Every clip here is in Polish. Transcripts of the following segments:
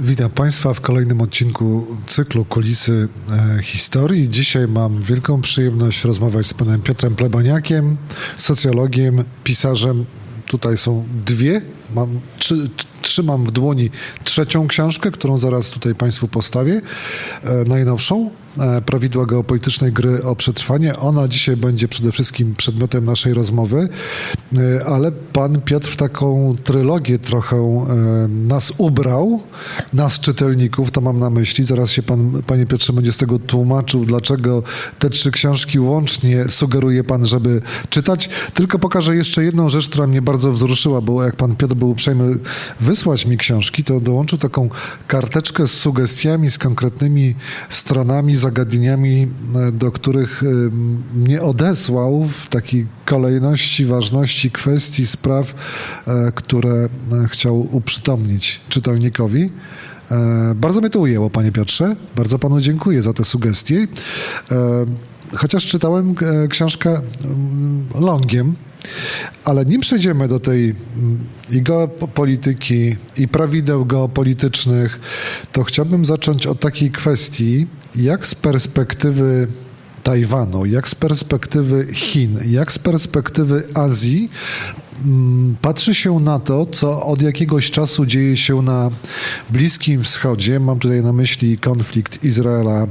Witam Państwa w kolejnym odcinku cyklu Kulisy Historii. Dzisiaj mam wielką przyjemność rozmawiać z panem Piotrem Plebaniakiem, socjologiem, pisarzem. Tutaj są dwie, trzymam w dłoni trzecią książkę, którą zaraz tutaj Państwu postawię, najnowszą, Prawidła geopolitycznej gry o przetrwanie. Ona dzisiaj będzie przede wszystkim przedmiotem naszej rozmowy, ale pan Piotr w taką trylogię trochę nas ubrał, nas czytelników, to mam na myśli. Zaraz się pan, panie Piotrze, będzie z tego tłumaczył, dlaczego te trzy książki łącznie sugeruje pan, żeby czytać. Tylko pokażę jeszcze jedną rzecz, która mnie bardzo wzruszyła, bo jak pan Piotr był uprzejmy wysłać mi książki, to dołączył taką karteczkę z sugestiami, z konkretnymi stronami, zagadnieniami, do których mnie odesłał w takiej kolejności, ważności kwestii, spraw, które chciał uprzytomnić czytelnikowi. Bardzo mnie to ujęło, panie Piotrze. Bardzo panu dziękuję za te sugestie. Chociaż czytałem książkę longiem, ale nim przejdziemy do tej i geopolityki, i prawideł geopolitycznych, to chciałbym zacząć od takiej kwestii, jak z perspektywy Tajwanu, jak z perspektywy Chin, jak z perspektywy Azji patrzy się na to, co od jakiegoś czasu dzieje się na Bliskim Wschodzie. Mam tutaj na myśli konflikt Izraela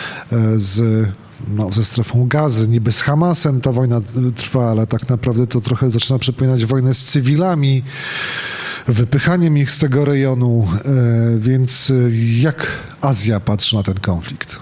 ze strefą Gazy, niby z Hamasem ta wojna trwa, ale tak naprawdę to trochę zaczyna przypominać wojnę z cywilami, wypychaniem ich z tego rejonu, więc jak Azja patrzy na ten konflikt?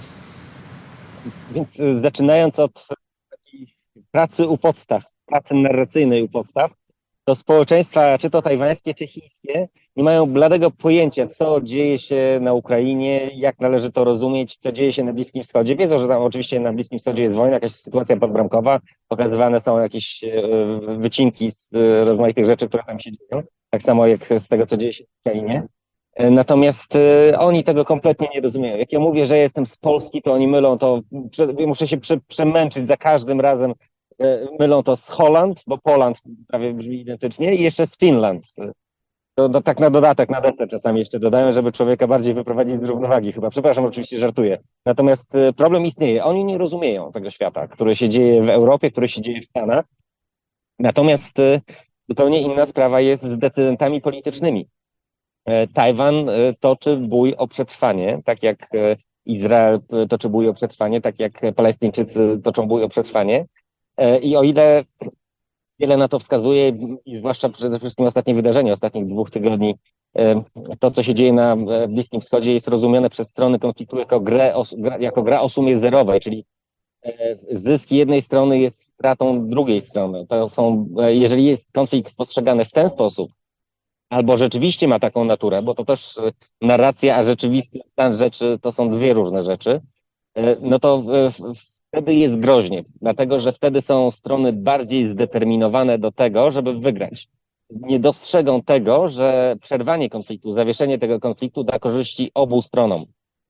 Więc zaczynając od takiej pracy u podstaw, pracy narracyjnej u podstaw, to społeczeństwa, czy to tajwańskie, czy chińskie, nie mają bladego pojęcia, co dzieje się na Ukrainie, jak należy to rozumieć, co dzieje się na Bliskim Wschodzie. Wiedzą, że tam oczywiście na Bliskim Wschodzie jest wojna, jakaś sytuacja podbramkowa, pokazywane są jakieś wycinki z rozmaitych rzeczy, które tam się dzieją, tak samo jak z tego, co dzieje się w Ukrainie. Natomiast oni tego kompletnie nie rozumieją. Jak ja mówię, że jestem z Polski, to oni mylą to, muszę się przemęczyć za każdym razem, mylą to z Holand, bo Poland prawie brzmi identycznie, i jeszcze z Finland. To tak na dodatek, na deser czasami jeszcze dodają, żeby człowieka bardziej wyprowadzić z równowagi chyba. Przepraszam, oczywiście żartuję. Natomiast problem istnieje. Oni nie rozumieją tego świata, który się dzieje w Europie, który się dzieje w Stanach. Natomiast zupełnie inna sprawa jest z decydentami politycznymi. Tajwan toczy bój o przetrwanie, tak jak Izrael toczy bój o przetrwanie, tak jak Palestyńczycy toczą bój o przetrwanie. I o ile wiele na to wskazuje, i zwłaszcza przede wszystkim ostatnie wydarzenia ostatnich 2 tygodni, to co się dzieje na Bliskim Wschodzie jest rozumiane przez strony konfliktu jako gra o sumie zerowej, czyli zysk jednej strony jest stratą drugiej strony. Jeżeli jest konflikt postrzegany w ten sposób, albo rzeczywiście ma taką naturę, bo to też narracja, a rzeczywisty stan rzeczy to są dwie różne rzeczy, no to wtedy jest groźnie, dlatego że wtedy są strony bardziej zdeterminowane do tego, żeby wygrać. Nie dostrzegą tego, że przerwanie konfliktu, zawieszenie tego konfliktu da korzyści obu stronom.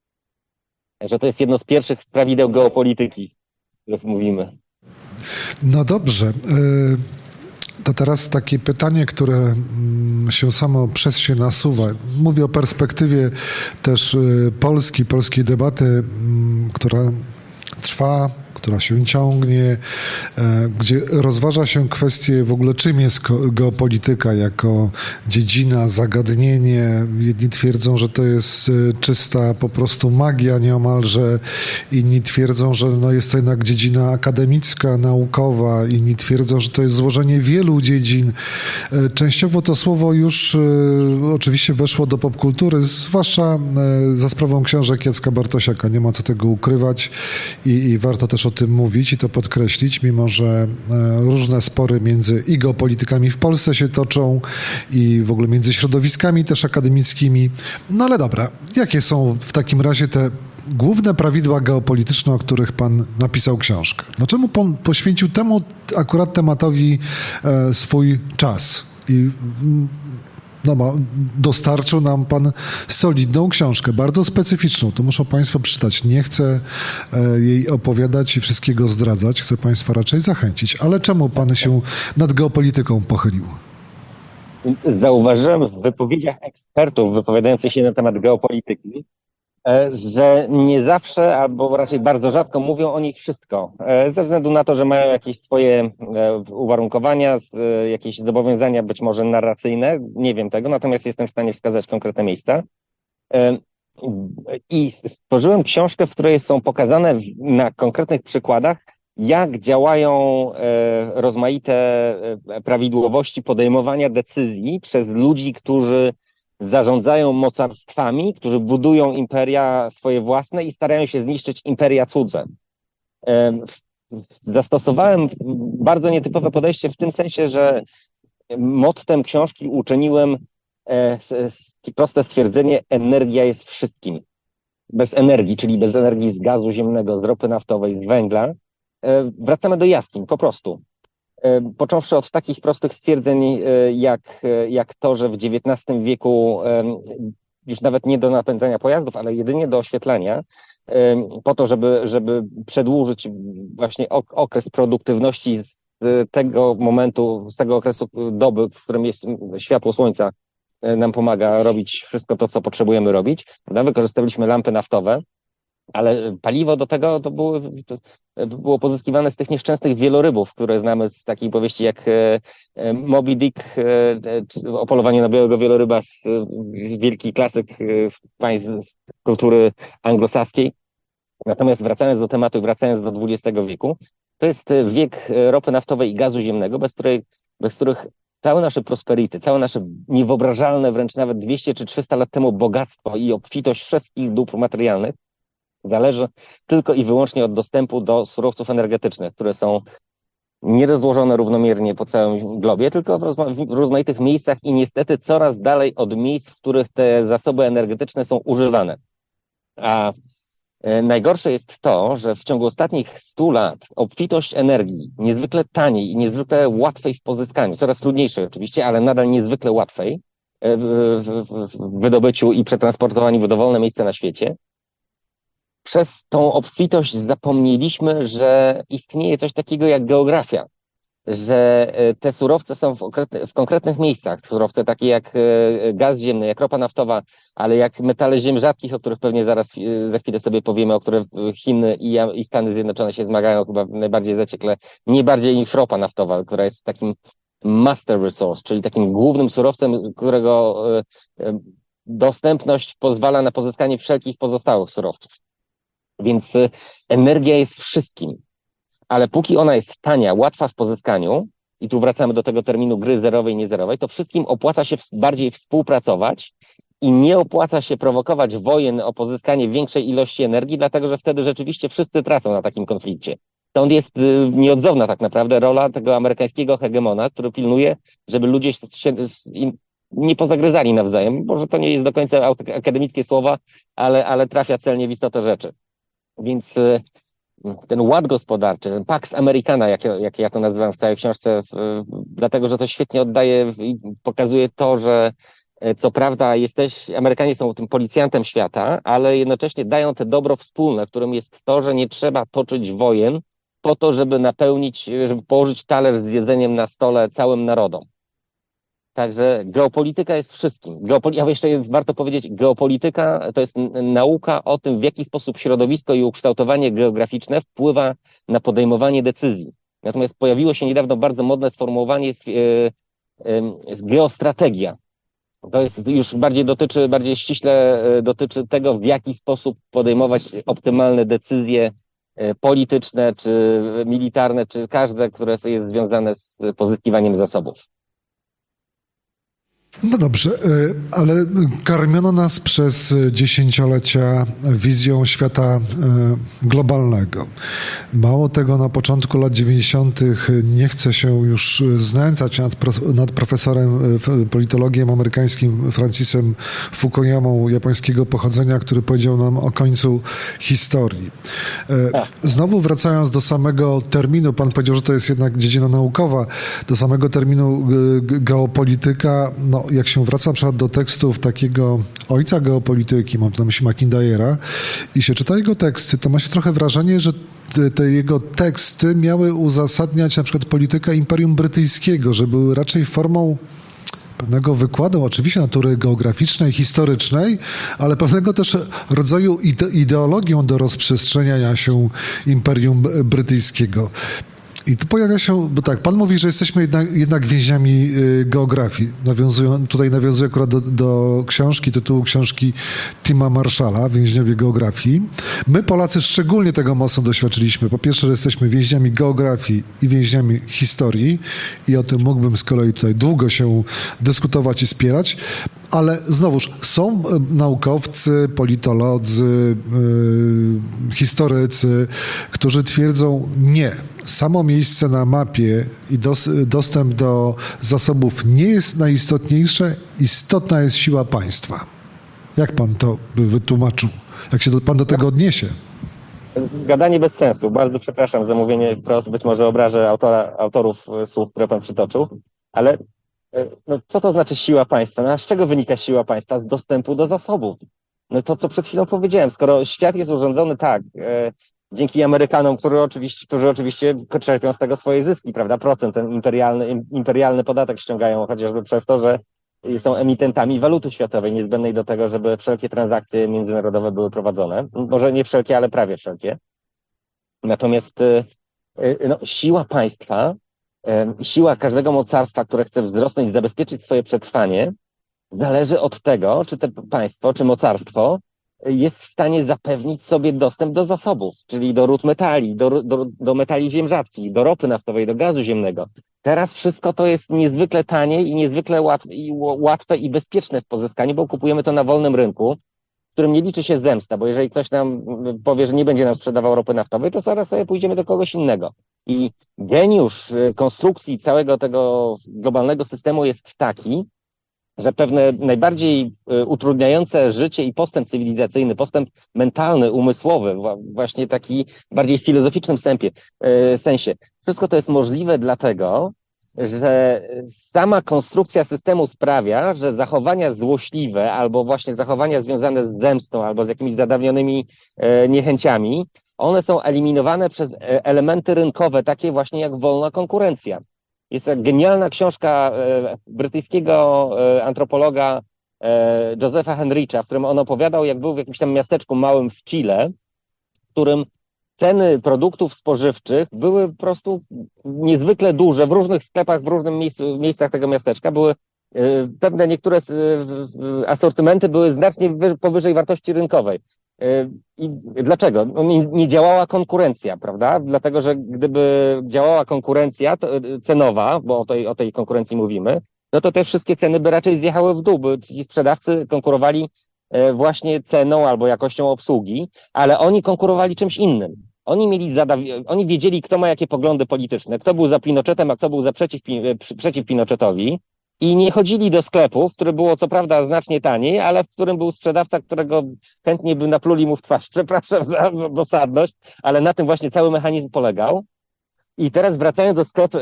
Że to jest jedno z pierwszych prawideł geopolityki, o których mówimy. No dobrze. To teraz takie pytanie, które się samo przez się nasuwa. Mówię o perspektywie też polskiej debaty, która trwa, która się ciągnie, gdzie rozważa się kwestię w ogóle, czym jest geopolityka jako dziedzina, zagadnienie. Jedni twierdzą, że to jest czysta po prostu magia nieomalże, inni twierdzą, że no jest to jednak dziedzina akademicka, naukowa, inni twierdzą, że to jest złożenie wielu dziedzin. Częściowo to słowo już oczywiście weszło do popkultury, zwłaszcza za sprawą książek Jacka Bartosiaka. Nie ma co tego ukrywać i warto też o tym mówić i to podkreślić, mimo że różne spory między i geopolitykami w Polsce się toczą i w ogóle między środowiskami też akademickimi. No ale dobra, jakie są w takim razie te główne prawidła geopolityczne, o których pan napisał książkę? No czemu pan poświęcił temu akurat tematowi swój czas? I dostarczył nam pan solidną książkę, bardzo specyficzną. To muszą państwo przeczytać. Nie chcę jej opowiadać i wszystkiego zdradzać. Chcę państwa raczej zachęcić. Ale czemu pan się nad geopolityką pochylił? Zauważyłem w wypowiedziach ekspertów wypowiadających się na temat geopolityki, że nie zawsze, albo raczej bardzo rzadko mówią o nich wszystko. Ze względu na to, że mają jakieś swoje uwarunkowania, jakieś zobowiązania być może narracyjne, nie wiem tego, natomiast jestem w stanie wskazać konkretne miejsca. I stworzyłem książkę, w której są pokazane na konkretnych przykładach, jak działają rozmaite prawidłowości podejmowania decyzji przez ludzi, którzy zarządzają mocarstwami, którzy budują imperia swoje własne i starają się zniszczyć imperia cudze. Zastosowałem bardzo nietypowe podejście w tym sensie, że mottem książki uczyniłem proste stwierdzenie: energia jest wszystkim. Bez energii, czyli bez energii z gazu ziemnego, z ropy naftowej, z węgla, wracamy do jaskiń, po prostu. Począwszy od takich prostych stwierdzeń, jak to, że w XIX wieku już nawet nie do napędzania pojazdów, ale jedynie do oświetlenia, po to, żeby przedłużyć właśnie okres produktywności z tego momentu, z tego okresu doby, w którym jest światło słońca, nam pomaga robić wszystko to, co potrzebujemy robić. Wykorzystywaliśmy lampy naftowe, ale paliwo do tego to było pozyskiwane z tych nieszczęsnych wielorybów, które znamy z takiej powieści jak Moby Dick, o polowaniu na białego wieloryba, wielki klasyk państw z kultury anglosaskiej. Natomiast wracając do tematu i wracając do XX wieku, to jest wiek ropy naftowej i gazu ziemnego, bez których całe nasze prosperity, całe nasze niewyobrażalne wręcz nawet 200 czy 300 lat temu bogactwo i obfitość wszystkich dóbr materialnych zależy tylko i wyłącznie od dostępu do surowców energetycznych, które są nierozłożone równomiernie po całym globie, tylko w rozmaitych miejscach i niestety coraz dalej od miejsc, w których te zasoby energetyczne są używane. A najgorsze jest to, że w ciągu ostatnich 100 lat obfitość energii, niezwykle taniej i niezwykle łatwej w pozyskaniu, coraz trudniejszej oczywiście, ale nadal niezwykle łatwej w wydobyciu i przetransportowaniu w dowolne miejsce na świecie, przez tą obfitość zapomnieliśmy, że istnieje coś takiego jak geografia, że te surowce są w konkretnych miejscach. Surowce takie jak gaz ziemny, jak ropa naftowa, ale jak metale ziem rzadkich, o których pewnie za chwilę sobie powiemy, o które Chiny i Stany Zjednoczone się zmagają chyba najbardziej zaciekle, nie bardziej niż ropa naftowa, która jest takim master resource, czyli takim głównym surowcem, którego dostępność pozwala na pozyskanie wszelkich pozostałych surowców. Więc energia jest wszystkim, ale póki ona jest tania, łatwa w pozyskaniu, i tu wracamy do tego terminu gry zerowej i niezerowej, to wszystkim opłaca się bardziej współpracować i nie opłaca się prowokować wojen o pozyskanie większej ilości energii, dlatego że wtedy rzeczywiście wszyscy tracą na takim konflikcie. Stąd jest nieodzowna tak naprawdę rola tego amerykańskiego hegemona, który pilnuje, żeby ludzie się nie pozagryzali nawzajem. Może to nie jest do końca akademickie słowa, ale trafia celnie w istotę rzeczy. Więc ten ład gospodarczy, ten Pax Americana, jak ja to nazywam w całej książce, dlatego że to świetnie oddaje i pokazuje to, że co prawda Amerykanie są tym policjantem świata, ale jednocześnie dają te dobro wspólne, którym jest to, że nie trzeba toczyć wojen po to, żeby położyć talerz z jedzeniem na stole całym narodom. Także geopolityka jest wszystkim. Jeszcze warto powiedzieć, geopolityka to jest nauka o tym, w jaki sposób środowisko i ukształtowanie geograficzne wpływa na podejmowanie decyzji. Natomiast pojawiło się niedawno bardzo modne sformułowanie geostrategia. To jest już bardziej ściśle dotyczy tego, w jaki sposób podejmować optymalne decyzje polityczne, czy militarne, czy każde, które jest związane z pozyskiwaniem zasobów. No dobrze, ale karmiono nas przez dziesięciolecia wizją świata globalnego. Mało tego, na początku lat 90. nie chcę się już znęcać nad profesorem politologiem amerykańskim Francisem Fukuyamą japońskiego pochodzenia, który powiedział nam o końcu historii. Znowu wracając do samego terminu, pan powiedział, że to jest jednak dziedzina naukowa, do samego terminu geopolityka, no jak się wraca na przykład do tekstów takiego ojca geopolityki, mam tu na myśli Mackindayera, i się czyta jego teksty, to ma się trochę wrażenie, że te jego teksty miały uzasadniać na przykład politykę Imperium Brytyjskiego, że były raczej formą pewnego wykładu, oczywiście natury geograficznej, historycznej, ale pewnego też rodzaju ideologią do rozprzestrzeniania się Imperium Brytyjskiego. I tu pojawia się, bo tak, pan mówi, że jesteśmy jednak więźniami geografii. Nawiązuję akurat do książki, tytułu książki Tima Marshalla, Więźniowie geografii. My, Polacy, szczególnie tego mocno doświadczyliśmy. Po pierwsze, że jesteśmy więźniami geografii i więźniami historii i o tym mógłbym z kolei tutaj długo się dyskutować i spierać, ale znowuż są naukowcy, politolodzy, historycy, którzy twierdzą nie. Samo miejsce na mapie i dostęp do zasobów nie jest najistotniejsze, istotna jest siła państwa. Jak pan to by wytłumaczył? Jak się pan do tego odniesie? Gadanie bez sensu. Bardzo przepraszam za mówienie wprost, być może obrażę autorów słów, które pan przytoczył, ale no, co to znaczy siła państwa? No, a z czego wynika siła państwa? Z dostępu do zasobów. No to, co przed chwilą powiedziałem, skoro świat jest urządzony tak, dzięki Amerykanom, którzy oczywiście czerpią z tego swoje zyski, prawda? Procent, ten imperialny podatek ściągają chociażby przez to, że są emitentami waluty światowej, niezbędnej do tego, żeby wszelkie transakcje międzynarodowe były prowadzone. Może nie wszelkie, ale prawie wszelkie. Natomiast no, siła państwa, siła każdego mocarstwa, które chce wzrosnąć i zabezpieczyć swoje przetrwanie, zależy od tego, czy to państwo, czy mocarstwo jest w stanie zapewnić sobie dostęp do zasobów, czyli do ród metali, do metali ziem rzadkich, do ropy naftowej, do gazu ziemnego. Teraz wszystko to jest niezwykle tanie i niezwykle łatwe i bezpieczne w pozyskaniu, bo kupujemy to na wolnym rynku, w którym nie liczy się zemsta, bo jeżeli ktoś nam powie, że nie będzie nam sprzedawał ropy naftowej, to zaraz sobie pójdziemy do kogoś innego. I geniusz konstrukcji całego tego globalnego systemu jest taki, że pewne najbardziej utrudniające życie i postęp cywilizacyjny, postęp mentalny, umysłowy, właśnie taki bardziej w filozoficznym sensie, wszystko to jest możliwe dlatego, że sama konstrukcja systemu sprawia, że zachowania złośliwe albo właśnie zachowania związane z zemstą albo z jakimiś zadawnionymi niechęciami, one są eliminowane przez elementy rynkowe, takie właśnie jak wolna konkurencja. Jest genialna książka brytyjskiego antropologa Josepha Henricha, w którym on opowiadał, jak był w jakimś tam miasteczku małym w Chile, w którym ceny produktów spożywczych były po prostu niezwykle duże. W różnych sklepach, w różnych miejscach tego miasteczka były pewne niektóre asortymenty były znacznie powyżej wartości rynkowej. I dlaczego? No nie działała konkurencja, prawda? Dlatego, że gdyby działała konkurencja cenowa, bo o tej konkurencji mówimy, no to te wszystkie ceny by raczej zjechały w dół, by ci sprzedawcy konkurowali właśnie ceną albo jakością obsługi, ale oni konkurowali czymś innym. Oni wiedzieli, kto ma jakie poglądy polityczne, kto był za Pinochetem, a kto był przeciw Pinochetowi. I nie chodzili do sklepu, w którym było co prawda znacznie taniej, ale w którym był sprzedawca, którego chętnie by napluli mu w twarz. Przepraszam za dosadność, ale na tym właśnie cały mechanizm polegał. I teraz wracając do sklepu,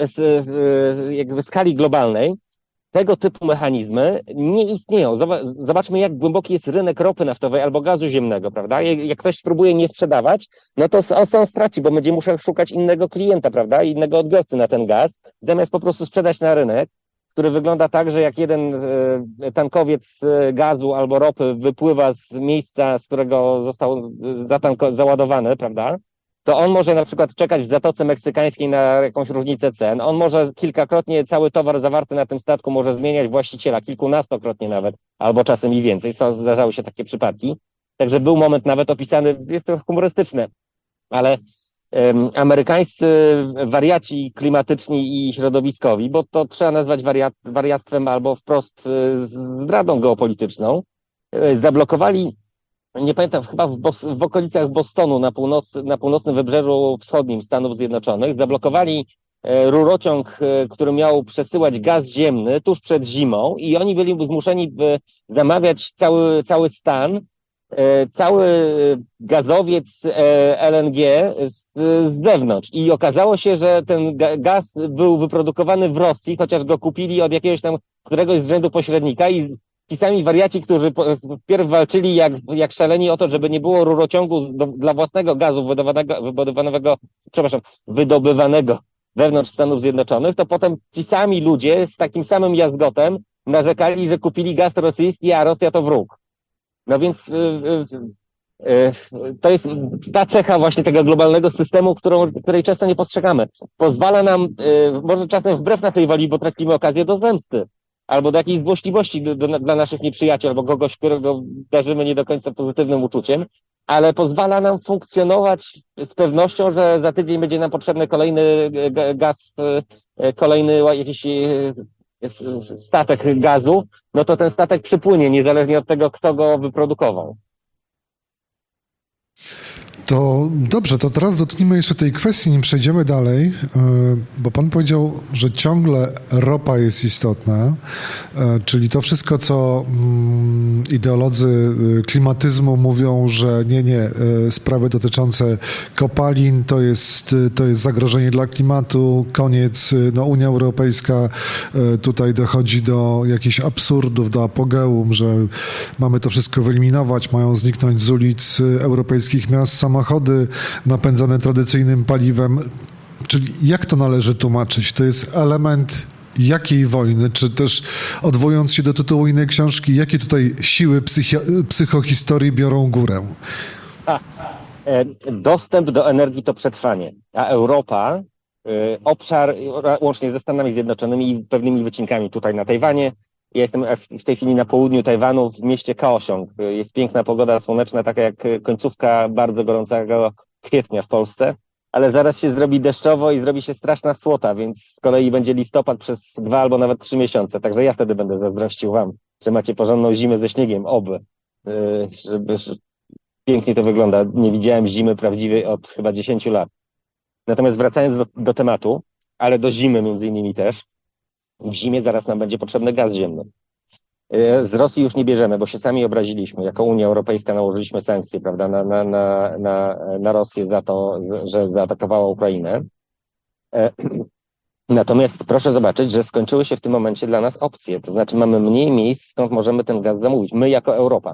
jakby skali globalnej, tego typu mechanizmy nie istnieją. Zobaczmy, jak głęboki jest rynek ropy naftowej albo gazu ziemnego, prawda? Jak ktoś spróbuje nie sprzedawać, no to on straci, bo będzie musiał szukać innego klienta, prawda? Innego odbiorcy na ten gaz, zamiast po prostu sprzedać na rynek, który wygląda tak, że jak jeden tankowiec gazu albo ropy wypływa z miejsca, z którego został załadowany, prawda, to on może na przykład czekać w Zatoce Meksykańskiej na jakąś różnicę cen. On może kilkakrotnie cały towar zawarty na tym statku może zmieniać właściciela, kilkunastokrotnie nawet, albo czasem i więcej. Zdarzały się takie przypadki. Także był moment nawet opisany, jest to humorystyczne, ale amerykańscy wariaci klimatyczni i środowiskowi, bo to trzeba nazwać wariactwem albo wprost zdradą geopolityczną, zablokowali, nie pamiętam, chyba w okolicach Bostonu na północnym wybrzeżu wschodnim Stanów Zjednoczonych, zablokowali rurociąg, który miał przesyłać gaz ziemny tuż przed zimą i oni byli zmuszeni zamawiać cały stan, cały gazowiec LNG z zewnątrz. I okazało się, że ten gaz był wyprodukowany w Rosji, chociaż go kupili od jakiegoś tam któregoś z rzędu pośrednika i ci sami wariaci, którzy wpierw walczyli jak szaleni o to, żeby nie było rurociągu dla własnego gazu wydobywanego wewnątrz Stanów Zjednoczonych, to potem ci sami ludzie z takim samym jazgotem narzekali, że kupili gaz rosyjski, a Rosja to wróg. No więc to jest ta cecha właśnie tego globalnego systemu, której często nie postrzegamy. Pozwala nam, może czasem wbrew naszej woli, bo tracimy okazję do zemsty albo do jakiejś złośliwości dla naszych nieprzyjaciół, albo kogoś, którego darzymy nie do końca pozytywnym uczuciem, ale pozwala nam funkcjonować z pewnością, że za tydzień będzie nam potrzebny kolejny gaz, kolejny jakiś statek gazu, no to ten statek przypłynie, niezależnie od tego, kto go wyprodukował. To dobrze, to teraz dotknijmy jeszcze tej kwestii, nim przejdziemy dalej, bo pan powiedział, że ciągle ropa jest istotna, czyli to wszystko, co ideolodzy klimatyzmu mówią, że nie, sprawy dotyczące kopalin to jest zagrożenie dla klimatu, koniec, no Unia Europejska tutaj dochodzi do jakichś absurdów, do apogeum, że mamy to wszystko wyeliminować, mają zniknąć z ulic europejskich miast samochody napędzane tradycyjnym paliwem. Czyli jak to należy tłumaczyć? To jest element jakiej wojny? Czy też odwołując się do tytułu innej książki, jakie tutaj siły psychohistorii biorą górę? Dostęp do energii to przetrwanie, a Europa, obszar łącznie ze Stanami Zjednoczonymi i pewnymi wycinkami tutaj na Tajwanie. Ja jestem w tej chwili na południu Tajwanu, w mieście Kaohsiung. Jest piękna pogoda słoneczna, taka jak końcówka bardzo gorącego kwietnia w Polsce, ale zaraz się zrobi deszczowo i zrobi się straszna słota, więc z kolei będzie listopad przez 2 albo nawet 3 miesiące. Także ja wtedy będę zazdrościł wam, że macie porządną zimę ze śniegiem, oby. Pięknie to wygląda. Nie widziałem zimy prawdziwej od chyba 10 lat. Natomiast wracając do tematu, ale do zimy między innymi też, w zimie zaraz nam będzie potrzebny gaz ziemny. Z Rosji już nie bierzemy, bo się sami obraziliśmy. Jako Unia Europejska nałożyliśmy sankcje, prawda, na Rosję za to, że zaatakowała Ukrainę. Natomiast proszę zobaczyć, że skończyły się w tym momencie dla nas opcje. To znaczy mamy mniej miejsc, skąd możemy ten gaz zamówić. My jako Europa.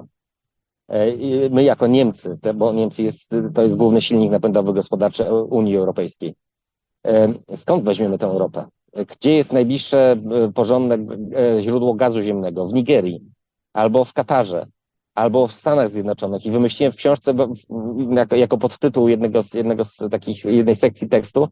My jako Niemcy, bo Niemcy to jest główny silnik napędowy gospodarczy Unii Europejskiej. Skąd weźmiemy tę Europę? Gdzie jest najbliższe porządne źródło gazu ziemnego? W Nigerii, albo w Katarze, albo w Stanach Zjednoczonych. I wymyśliłem w książce jako podtytuł jednej sekcji tekstu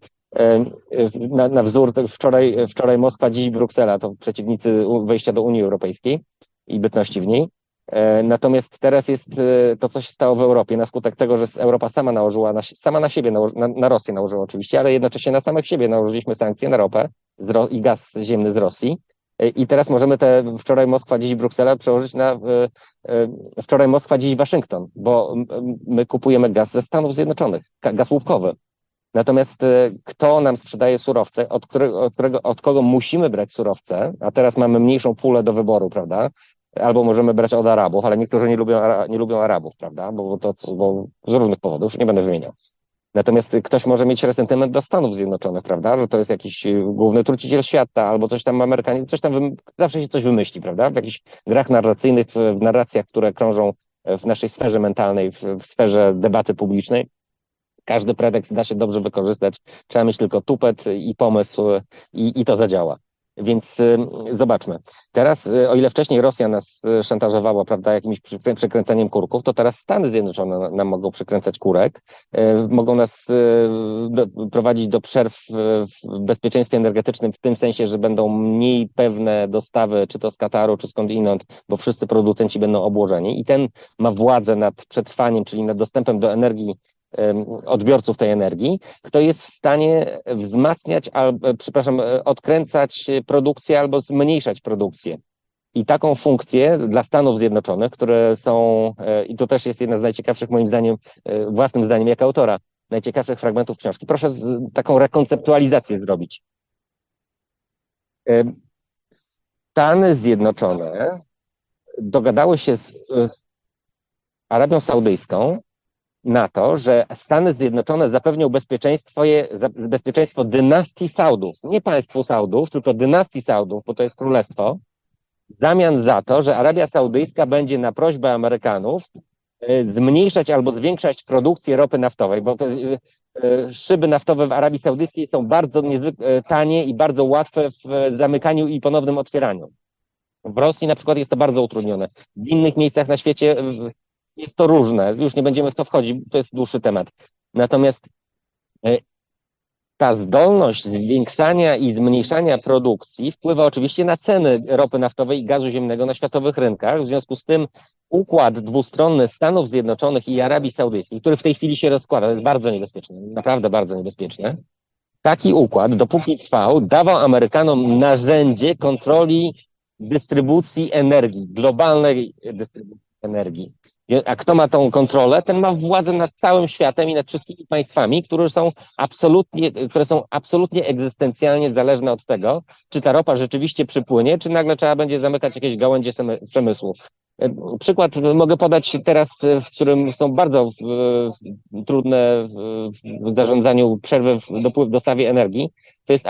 na wzór wczoraj Moskwa, dziś Bruksela, to przeciwnicy wejścia do Unii Europejskiej i bytności w niej. Natomiast teraz jest to, co się stało w Europie, na skutek tego, że Europa sama nałożyła, sama na siebie, na Rosję nałożyła oczywiście, ale jednocześnie na samych siebie nałożyliśmy sankcje na ropę i gaz ziemny z Rosji. I teraz możemy te wczoraj Moskwa, dziś Bruksela przełożyć na wczoraj Moskwa, dziś Waszyngton, bo my kupujemy gaz ze Stanów Zjednoczonych, gaz łupkowy. Natomiast kto nam sprzedaje surowce, od kogo musimy brać surowce, a teraz mamy mniejszą pulę do wyboru, prawda? Albo możemy brać od Arabów, ale niektórzy nie lubią Arabów, prawda? Bo z różnych powodów, nie będę wymieniał. Natomiast ktoś może mieć resentyment do Stanów Zjednoczonych, prawda? Że to jest jakiś główny truciciel świata, albo coś tam Amerykanie, zawsze się coś wymyśli, prawda? W jakichś grach narracyjnych, w narracjach, które krążą w naszej sferze mentalnej, w sferze debaty publicznej. Każdy pretekst da się dobrze wykorzystać. Trzeba mieć tylko tupet i pomysł i to zadziała. Więc zobaczmy. Teraz, o ile wcześniej Rosja nas szantażowała, prawda, jakimś przekręcaniem kurków, to teraz Stany Zjednoczone nam mogą przekręcać kurek, mogą nas prowadzić do przerw w bezpieczeństwie energetycznym w tym sensie, że będą mniej pewne dostawy, czy to z Kataru, czy skądinąd, bo wszyscy producenci będą obłożeni i ten ma władzę nad przetrwaniem, czyli nad dostępem do energii odbiorców tej energii, kto jest w stanie wzmacniać, odkręcać produkcję albo zmniejszać produkcję. I taką funkcję dla Stanów Zjednoczonych, które są, i to też jest jedna z najciekawszych moim zdaniem, własnym zdaniem jako autora, najciekawszych fragmentów książki. Proszę taką rekonceptualizację zrobić. Stany Zjednoczone dogadały się z Arabią Saudyjską na to, że Stany Zjednoczone zapewnią bezpieczeństwo dynastii Saudów, nie państwu Saudów, tylko dynastii Saudów, bo to jest królestwo, w zamian za to, że Arabia Saudyjska będzie na prośbę Amerykanów zmniejszać albo zwiększać produkcję ropy naftowej, bo szyby naftowe w Arabii Saudyjskiej są bardzo niezwykle tanie i bardzo łatwe w zamykaniu i ponownym otwieraniu. W Rosji na przykład jest to bardzo utrudnione. W innych miejscach na świecie jest to różne. Już nie będziemy w to wchodzić, to jest dłuższy temat. Natomiast e, ta zdolność zwiększania i zmniejszania produkcji wpływa oczywiście na ceny ropy naftowej i gazu ziemnego na światowych rynkach. W związku z tym układ dwustronny Stanów Zjednoczonych i Arabii Saudyjskiej, który w tej chwili się rozkłada, to jest bardzo niebezpieczne, naprawdę bardzo niebezpieczne. Taki układ, dopóki trwał, dawał Amerykanom narzędzie kontroli dystrybucji energii, globalnej dystrybucji energii. A kto ma tą kontrolę, ten ma władzę nad całym światem i nad wszystkimi państwami, które są absolutnie egzystencjalnie zależne od tego, czy ta ropa rzeczywiście przypłynie, czy nagle trzeba będzie zamykać jakieś gałęzie przemysłu. Przykład mogę podać teraz, w którym są bardzo trudne w zarządzaniu przerwy w dostawie energii. To jest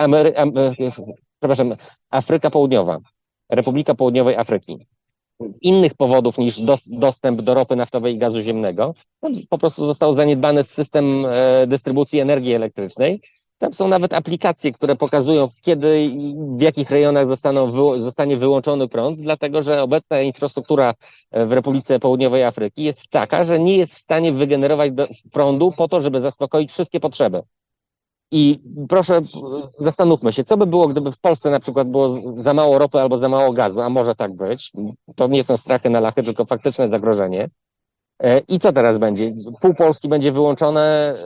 Afryka Południowa, Republika Południowej Afryki. Z innych powodów niż dostęp do ropy naftowej i gazu ziemnego. Tam po prostu został zaniedbany system dystrybucji energii elektrycznej. Tam są nawet aplikacje, które pokazują, kiedy i w jakich rejonach zostanie wyłączony prąd, dlatego że obecna infrastruktura w Republice Południowej Afryki jest taka, że nie jest w stanie wygenerować prądu po to, żeby zaspokoić wszystkie potrzeby. I proszę, zastanówmy się, co by było, gdyby w Polsce na przykład było za mało ropy albo za mało gazu, a może tak być. To nie są strachy na lachy, tylko faktyczne zagrożenie. I co teraz będzie? Pół Polski będzie wyłączone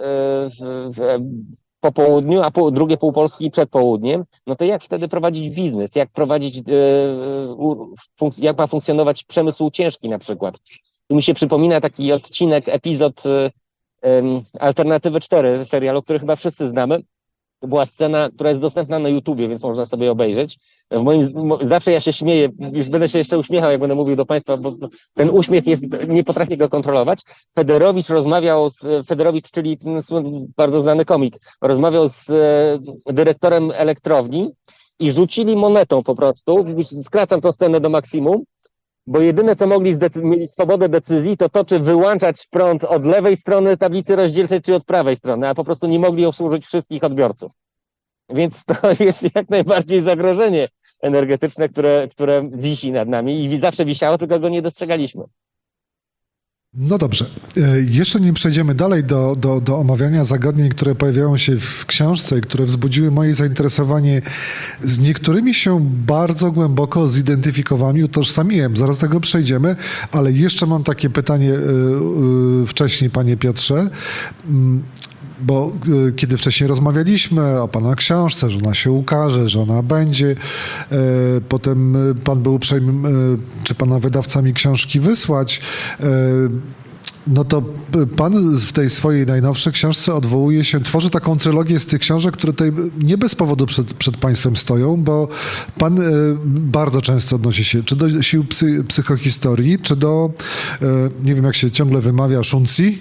po południu, a drugie pół Polski przed południem. No to jak wtedy prowadzić biznes? Jak ma funkcjonować przemysł ciężki na przykład? Tu mi się przypomina taki epizod Alternatywy 4, serialu, który chyba wszyscy znamy. To była scena, która jest dostępna na YouTubie, więc można sobie obejrzeć. Zawsze ja się śmieję, już będę się jeszcze uśmiechał, jak będę mówił do Państwa, bo ten uśmiech jest, nie potrafię go kontrolować. Federowicz, czyli ten bardzo znany komik, rozmawiał z dyrektorem elektrowni i rzucili monetą po prostu. Skracam tę scenę do maksimum. Bo jedyne, co mieli swobodę decyzji, to czy wyłączać prąd od lewej strony tablicy rozdzielczej, czy od prawej strony, a po prostu nie mogli obsłużyć wszystkich odbiorców. Więc to jest jak najbardziej zagrożenie energetyczne, które wisi nad nami i zawsze wisiało, tylko go nie dostrzegaliśmy. No dobrze. Jeszcze nim przejdziemy dalej do omawiania zagadnień, które pojawiają się w książce i które wzbudziły moje zainteresowanie, z niektórymi się bardzo głęboko zidentyfikowałem i utożsamiłem. Zaraz do tego przejdziemy, ale jeszcze mam takie pytanie wcześniej, panie Piotrze. Bo kiedy wcześniej rozmawialiśmy o pana książce, że ona się ukaże, że ona będzie, potem pan był uprzejmy, czy pana wydawca mi książki wysłać, no to pan w tej swojej najnowszej książce odwołuje się, tworzy taką trylogię z tych książek, które tutaj nie bez powodu przed państwem stoją, bo pan bardzo często odnosi się czy do sił psychohistorii, czy do, nie wiem jak się ciągle wymawia, Sunzi?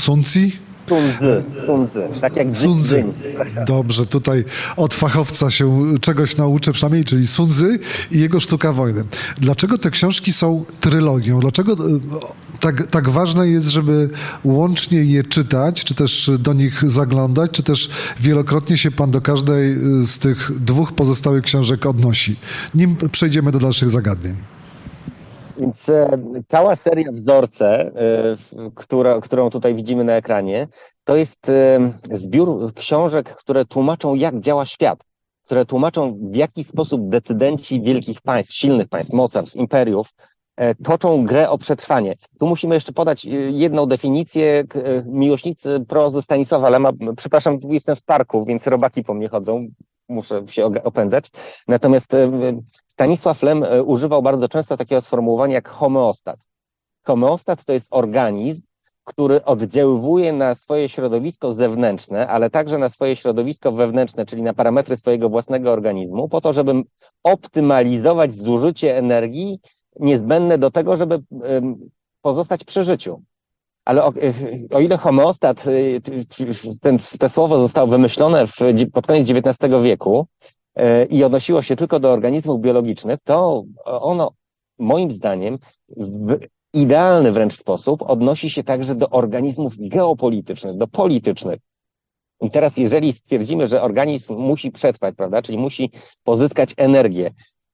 Sun-Tzu, tak jak Sun-Tzu. Dobrze, tutaj od fachowca się czegoś nauczę przynajmniej, czyli Sun-Tzu i jego Sztuka wojny. Dlaczego te książki są trylogią? Dlaczego tak ważne jest, żeby łącznie je czytać, czy też do nich zaglądać, czy też wielokrotnie się pan do każdej z tych dwóch pozostałych książek odnosi? Nim przejdziemy do dalszych zagadnień. Więc cała seria Wzorce, którą tutaj widzimy na ekranie, to jest zbiór książek, które tłumaczą, jak działa świat, które tłumaczą, w jaki sposób decydenci wielkich państw, silnych państw, mocarstw, imperiów toczą grę o przetrwanie. Tu musimy jeszcze podać jedną definicję. Miłośnicy prozy Stanisława Lema, przepraszam, jestem w parku, więc robaki po mnie chodzą, muszę się opędzać. Natomiast Stanisław Lem używał bardzo często takiego sformułowania jak homeostat. Homeostat to jest organizm, który oddziaływuje na swoje środowisko zewnętrzne, ale także na swoje środowisko wewnętrzne, czyli na parametry swojego własnego organizmu, po to, żeby optymalizować zużycie energii niezbędne do tego, żeby pozostać przy życiu. Ale o ile homeostat, te słowo zostało wymyślone pod koniec XIX wieku i odnosiło się tylko do organizmów biologicznych, to ono, moim zdaniem, w idealny wręcz sposób odnosi się także do organizmów geopolitycznych, do politycznych. I teraz jeżeli stwierdzimy, że organizm musi przetrwać, prawda, czyli musi pozyskać energię,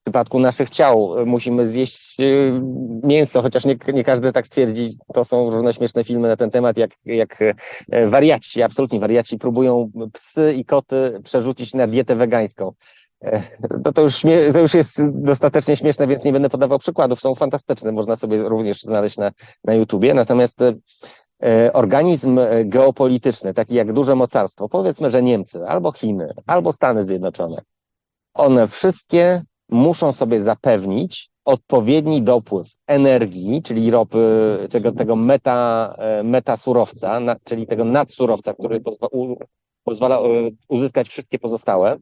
przypadku naszych ciał musimy zjeść mięso, chociaż nie każdy tak stwierdzi. To są różne śmieszne filmy na ten temat, jak wariaci, absolutnie wariaci próbują psy i koty przerzucić na dietę wegańską. To już jest dostatecznie śmieszne, więc nie będę podawał przykładów. Są fantastyczne, można sobie również znaleźć na YouTubie. Natomiast organizm geopolityczny, taki jak duże mocarstwo, powiedzmy, że Niemcy, albo Chiny, albo Stany Zjednoczone, one wszystkie muszą sobie zapewnić odpowiedni dopływ energii, czyli ropy, tego metasurowca, czyli tego nadsurowca, który pozwala uzyskać wszystkie pozostałe.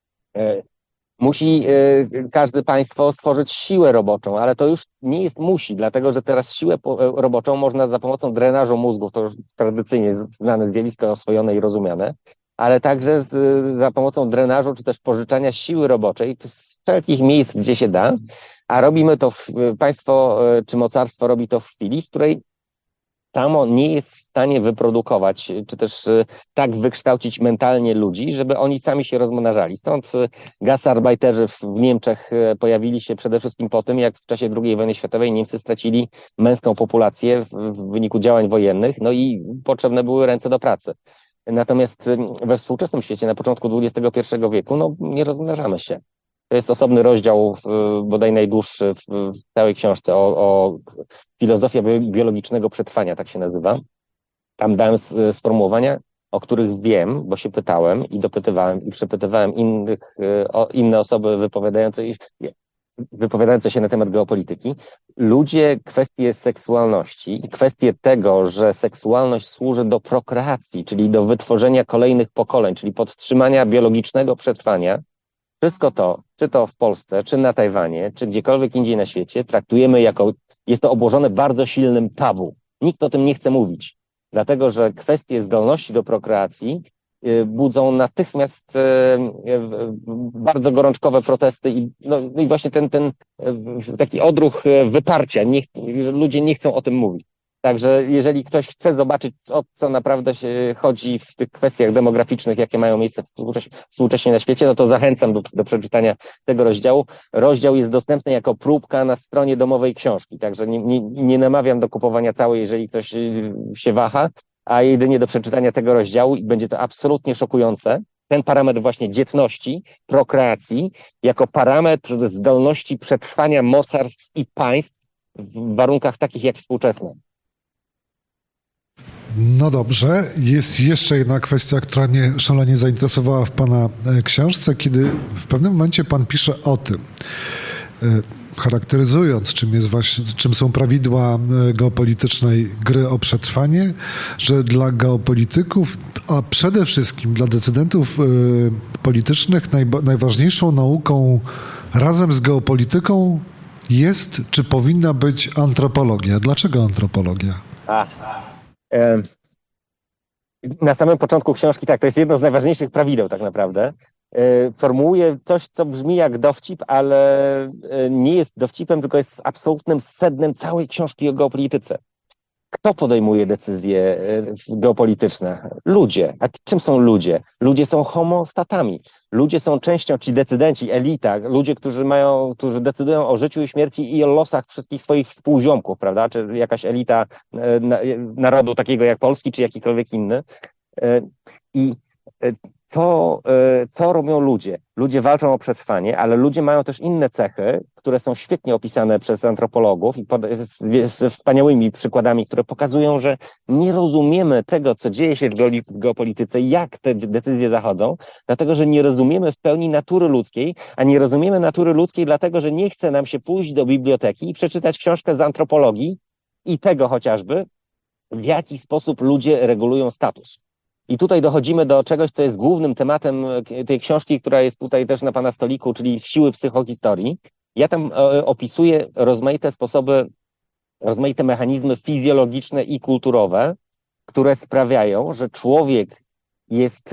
Musi każde państwo stworzyć siłę roboczą, ale to już nie jest musi, dlatego że teraz siłę roboczą można za pomocą drenażu mózgów, to już tradycyjnie znane zjawisko, oswojone i rozumiane, ale także za pomocą drenażu, czy też pożyczania siły roboczej z wszelkich miejsc, gdzie się da, a robimy to, państwo czy mocarstwo robi to w chwili, w której samo nie jest w stanie wyprodukować, czy też tak wykształcić mentalnie ludzi, żeby oni sami się rozmnażali. Stąd gastarbeiterzy w Niemczech pojawili się przede wszystkim po tym, jak w czasie II wojny światowej Niemcy stracili męską populację w wyniku działań wojennych, no i potrzebne były ręce do pracy. Natomiast we współczesnym świecie, na początku XXI wieku, no nie rozmnażamy się. To jest osobny rozdział, bodaj najdłuższy w całej książce, o filozofia biologicznego przetrwania, tak się nazywa. Tam dałem sformułowania, o których wiem, bo się pytałem i dopytywałem i przepytywałem inne osoby wypowiadające się na temat geopolityki. Ludzie kwestie seksualności i kwestie tego, że seksualność służy do prokreacji, czyli do wytworzenia kolejnych pokoleń, czyli podtrzymania biologicznego przetrwania, wszystko to, czy to w Polsce, czy na Tajwanie, czy gdziekolwiek indziej na świecie, traktujemy jest to obłożone bardzo silnym tabu. Nikt o tym nie chce mówić, dlatego że kwestie zdolności do prokreacji budzą natychmiast bardzo gorączkowe protesty i właśnie ten taki odruch wyparcia. Ludzie nie chcą o tym mówić. Także jeżeli ktoś chce zobaczyć, o co naprawdę się chodzi w tych kwestiach demograficznych, jakie mają miejsce współcześnie na świecie, no to zachęcam do przeczytania tego rozdziału. Rozdział jest dostępny jako próbka na stronie domowej książki, także nie namawiam do kupowania całej, jeżeli ktoś się waha, a jedynie do przeczytania tego rozdziału i będzie to absolutnie szokujące. Ten parametr właśnie dzietności, prokreacji, jako parametr zdolności przetrwania mocarstw i państw w warunkach takich jak współczesne. No dobrze, jest jeszcze jedna kwestia, która mnie szalenie zainteresowała w pana książce, kiedy w pewnym momencie pan pisze o tym, charakteryzując, czym są prawidła geopolitycznej gry o przetrwanie, że dla geopolityków, a przede wszystkim dla decydentów politycznych najważniejszą nauką razem z geopolityką jest, czy powinna być antropologia. Dlaczego antropologia? Na samym początku książki, tak, to jest jedno z najważniejszych prawideł tak naprawdę. Formułuje coś, co brzmi jak dowcip, ale nie jest dowcipem, tylko jest absolutnym sednem całej książki o geopolityce. Kto podejmuje decyzje geopolityczne? Ludzie. A czym są ludzie? Ludzie są homostatami. Ludzie są częścią, ci decydenci, elita, ludzie, którzy decydują o życiu i śmierci i o losach wszystkich swoich współziomków, prawda? Czy jakaś elita narodu takiego jak Polski, czy jakikolwiek inny. I co robią ludzie? Ludzie walczą o przetrwanie, ale ludzie mają też inne cechy, które są świetnie opisane przez antropologów i ze wspaniałymi przykładami, które pokazują, że nie rozumiemy tego, co dzieje się w geopolityce, jak te decyzje zachodzą, dlatego że nie rozumiemy w pełni natury ludzkiej, a nie rozumiemy natury ludzkiej dlatego, że nie chce nam się pójść do biblioteki i przeczytać książkę z antropologii i tego chociażby, w jaki sposób ludzie regulują status. I tutaj dochodzimy do czegoś, co jest głównym tematem tej książki, która jest tutaj też na pana stoliku, czyli siły psychohistorii. Ja tam opisuję rozmaite sposoby, rozmaite mechanizmy fizjologiczne i kulturowe, które sprawiają, że człowiek jest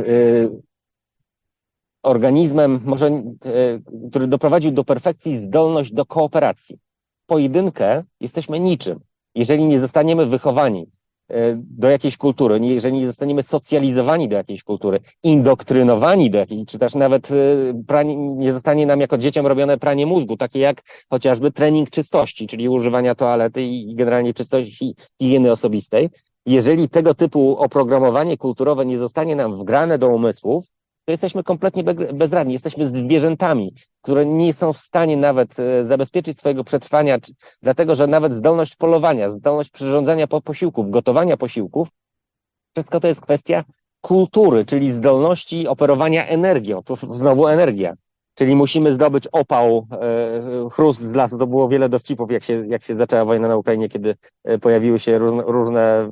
organizmem, który doprowadził do perfekcji zdolność do kooperacji. W pojedynkę jesteśmy niczym. Jeżeli nie zostaniemy wychowani do jakiejś kultury, jeżeli nie zostaniemy socjalizowani do jakiejś kultury, indoktrynowani do jakiejś, czy też nawet nie zostanie nam jako dzieciom robione pranie mózgu, takie jak chociażby trening czystości, czyli używania toalety i generalnie czystości, higieny osobistej. Jeżeli tego typu oprogramowanie kulturowe nie zostanie nam wgrane do umysłów, to jesteśmy kompletnie bezradni, jesteśmy zwierzętami, które nie są w stanie nawet zabezpieczyć swojego przetrwania, dlatego że nawet zdolność polowania, zdolność przyrządzania posiłków, gotowania posiłków, wszystko to jest kwestia kultury, czyli zdolności operowania energią. To znowu energia. Czyli musimy zdobyć opał, chrust z lasu. To było wiele dowcipów, jak się zaczęła wojna na Ukrainie, kiedy pojawiły się różne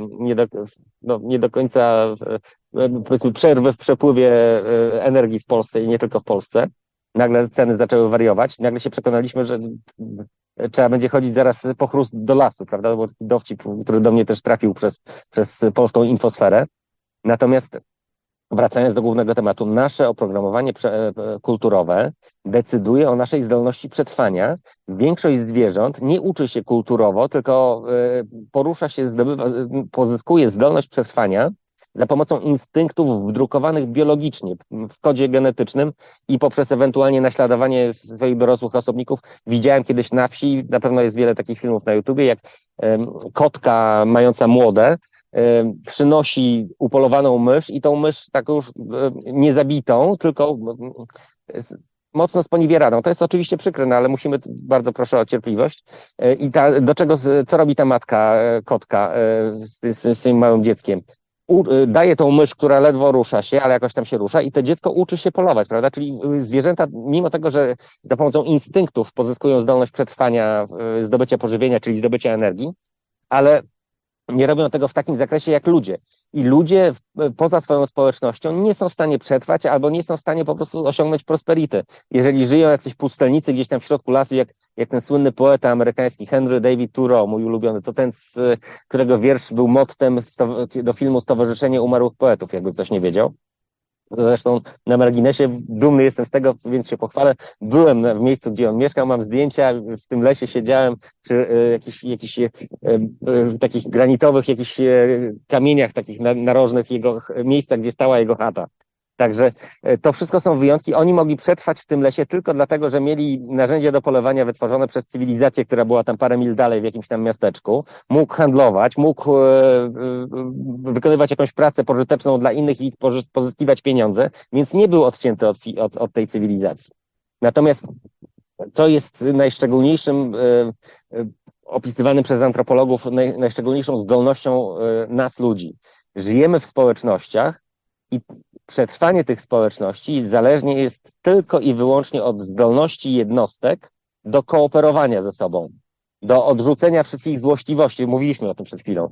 nie do końca powiedzmy przerwy w przepływie energii w Polsce i nie tylko w Polsce. Nagle ceny zaczęły wariować. Nagle się przekonaliśmy, że trzeba będzie chodzić zaraz po chrust do lasu, prawda? To był taki dowcip, który do mnie też trafił przez polską infosferę. Natomiast wracając do głównego tematu, nasze oprogramowanie kulturowe decyduje o naszej zdolności przetrwania. Większość zwierząt nie uczy się kulturowo, tylko porusza się, pozyskuje zdolność przetrwania za pomocą instynktów wdrukowanych biologicznie w kodzie genetycznym i poprzez ewentualnie naśladowanie swoich dorosłych osobników. Widziałem kiedyś na wsi, na pewno jest wiele takich filmów na YouTubie, jak kotka mająca młode przynosi upolowaną mysz i tą mysz tak już nie zabitą, tylko mocno sponiewieraną. To jest oczywiście przykre, no ale musimy, bardzo proszę o cierpliwość. I co robi ta matka kotka z tym małym dzieckiem? Daje tą mysz, która ledwo rusza się, ale jakoś tam się rusza i to dziecko uczy się polować, prawda? Czyli zwierzęta, mimo tego, że za pomocą instynktów pozyskują zdolność przetrwania, zdobycia pożywienia, czyli zdobycia energii, ale nie robią tego w takim zakresie jak ludzie. I ludzie poza swoją społecznością nie są w stanie przetrwać albo nie są w stanie po prostu osiągnąć prosperity. Jeżeli żyją jacyś pustelnicy gdzieś tam w środku lasu, jak ten słynny poeta amerykański Henry David Thoreau, mój ulubiony, to ten, którego wiersz był mottem do filmu Stowarzyszenie Umarłych Poetów, jakby ktoś nie wiedział. Zresztą na marginesie dumny jestem z tego, więc się pochwalę. Byłem w miejscu, gdzie on mieszkał, mam zdjęcia, w tym lesie siedziałem przy jakichś takich granitowych kamieniach, takich narożnych jego miejscach, gdzie stała jego chata. Także to wszystko są wyjątki. Oni mogli przetrwać w tym lesie tylko dlatego, że mieli narzędzia do polowania wytworzone przez cywilizację, która była tam parę mil dalej w jakimś tam miasteczku. Mógł handlować, mógł wykonywać jakąś pracę pożyteczną dla innych i pozyskiwać pieniądze, więc nie był odcięty od tej cywilizacji. Natomiast co jest najszczególniejszym, opisywanym przez antropologów, najszczególniejszą zdolnością nas ludzi? Żyjemy w społecznościach i przetrwanie tych społeczności zależnie jest tylko i wyłącznie od zdolności jednostek do kooperowania ze sobą, do odrzucenia wszystkich złośliwości, mówiliśmy o tym przed chwilą,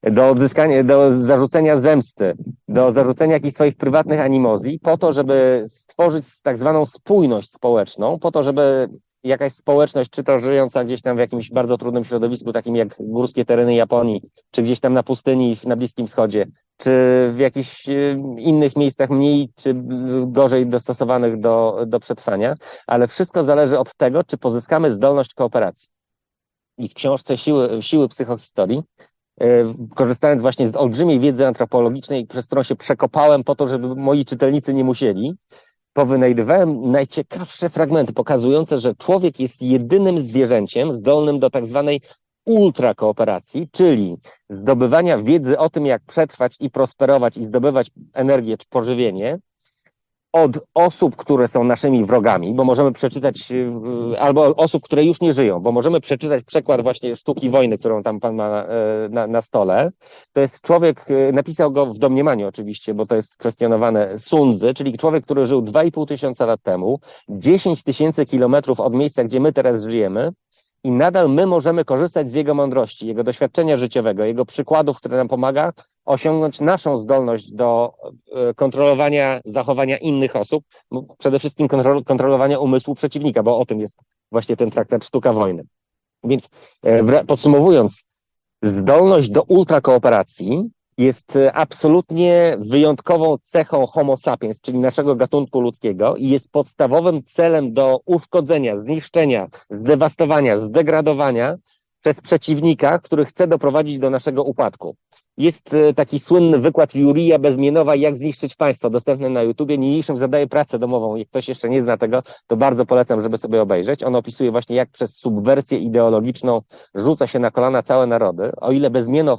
do zarzucenia zemsty, do zarzucenia jakichś swoich prywatnych animozji, po to, żeby stworzyć tak zwaną spójność społeczną, po to, żeby jakaś społeczność, czy to żyjąca gdzieś tam w jakimś bardzo trudnym środowisku, takim jak górskie tereny Japonii, czy gdzieś tam na pustyni na Bliskim Wschodzie, czy w jakichś innych miejscach mniej czy gorzej dostosowanych do przetrwania, ale wszystko zależy od tego, czy pozyskamy zdolność kooperacji. I w książce Siły psychohistorii, korzystając właśnie z olbrzymiej wiedzy antropologicznej, przez którą się przekopałem po to, żeby moi czytelnicy nie musieli, powynajdywałem najciekawsze fragmenty pokazujące, że człowiek jest jedynym zwierzęciem zdolnym do tak zwanej ultrakooperacji, czyli zdobywania wiedzy o tym, jak przetrwać i prosperować i zdobywać energię czy pożywienie od osób, które są naszymi wrogami, bo możemy przeczytać, albo osób, które już nie żyją, bo możemy przeczytać przekład właśnie Sztuki wojny, którą tam pan ma na stole. To jest człowiek, napisał go w domniemaniu oczywiście, bo to jest kwestionowane, Sun Tzu, czyli człowiek, który żył 2,5 tysiąca lat temu, 10 tysięcy kilometrów od miejsca, gdzie my teraz żyjemy, i nadal my możemy korzystać z jego mądrości, jego doświadczenia życiowego, jego przykładów, które nam pomaga osiągnąć naszą zdolność do kontrolowania zachowania innych osób, przede wszystkim kontrolowania umysłu przeciwnika, bo o tym jest właśnie ten traktat Sztuka wojny. Więc podsumowując, zdolność do ultrakooperacji jest absolutnie wyjątkową cechą Homo sapiens, czyli naszego gatunku ludzkiego, i jest podstawowym celem do uszkodzenia, zniszczenia, zdewastowania, zdegradowania przez przeciwnika, który chce doprowadzić do naszego upadku. Jest taki słynny wykład Jurija Bezmienowa, jak zniszczyć państwo, dostępny na YouTubie. Niniejszym zadaje pracę domową. Jak ktoś jeszcze nie zna tego, to bardzo polecam, żeby sobie obejrzeć. On opisuje właśnie, jak przez subwersję ideologiczną rzuca się na kolana całe narody. O ile Bezmienow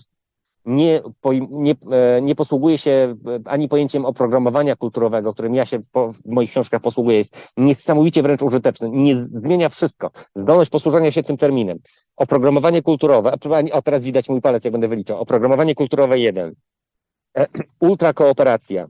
nie posługuje się ani pojęciem oprogramowania kulturowego, którym ja się w moich książkach posługuję, jest niesamowicie wręcz użyteczny, nie zmienia wszystko. Zdolność posłużenia się tym terminem. Oprogramowanie kulturowe, o teraz widać mój palec, jak będę wyliczał. Oprogramowanie kulturowe 1. Ultrakooperacja.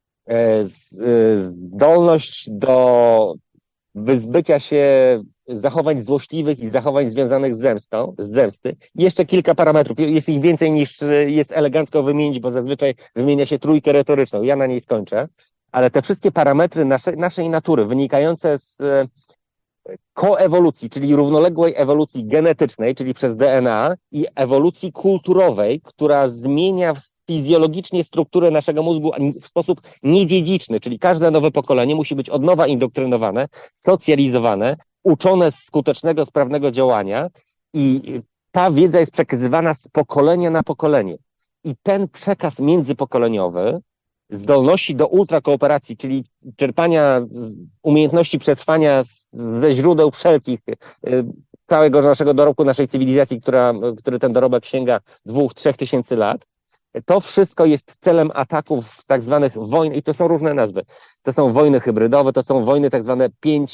Zdolność do wyzbycia się zachowań złośliwych i zachowań związanych z zemsty. Jeszcze kilka parametrów. Jest ich więcej niż jest elegancko wymienić, bo zazwyczaj wymienia się trójkę retoryczną. Ja na niej skończę. Ale te wszystkie parametry naszej natury wynikające z koewolucji, czyli równoległej ewolucji genetycznej, czyli przez DNA i ewolucji kulturowej, która zmienia fizjologicznie strukturę naszego mózgu w sposób niedziedziczny, czyli każde nowe pokolenie musi być od nowa indoktrynowane, socjalizowane, uczone skutecznego, sprawnego działania i ta wiedza jest przekazywana z pokolenia na pokolenie. I ten przekaz międzypokoleniowy, zdolności do ultrakooperacji, czyli czerpania umiejętności przetrwania ze źródeł wszelkich całego naszego dorobku, naszej cywilizacji, który ten dorobek sięga 2-3 tysięcy lat, to wszystko jest celem ataków tak zwanych wojen, i to są różne nazwy. To są wojny hybrydowe, to są wojny tak zwane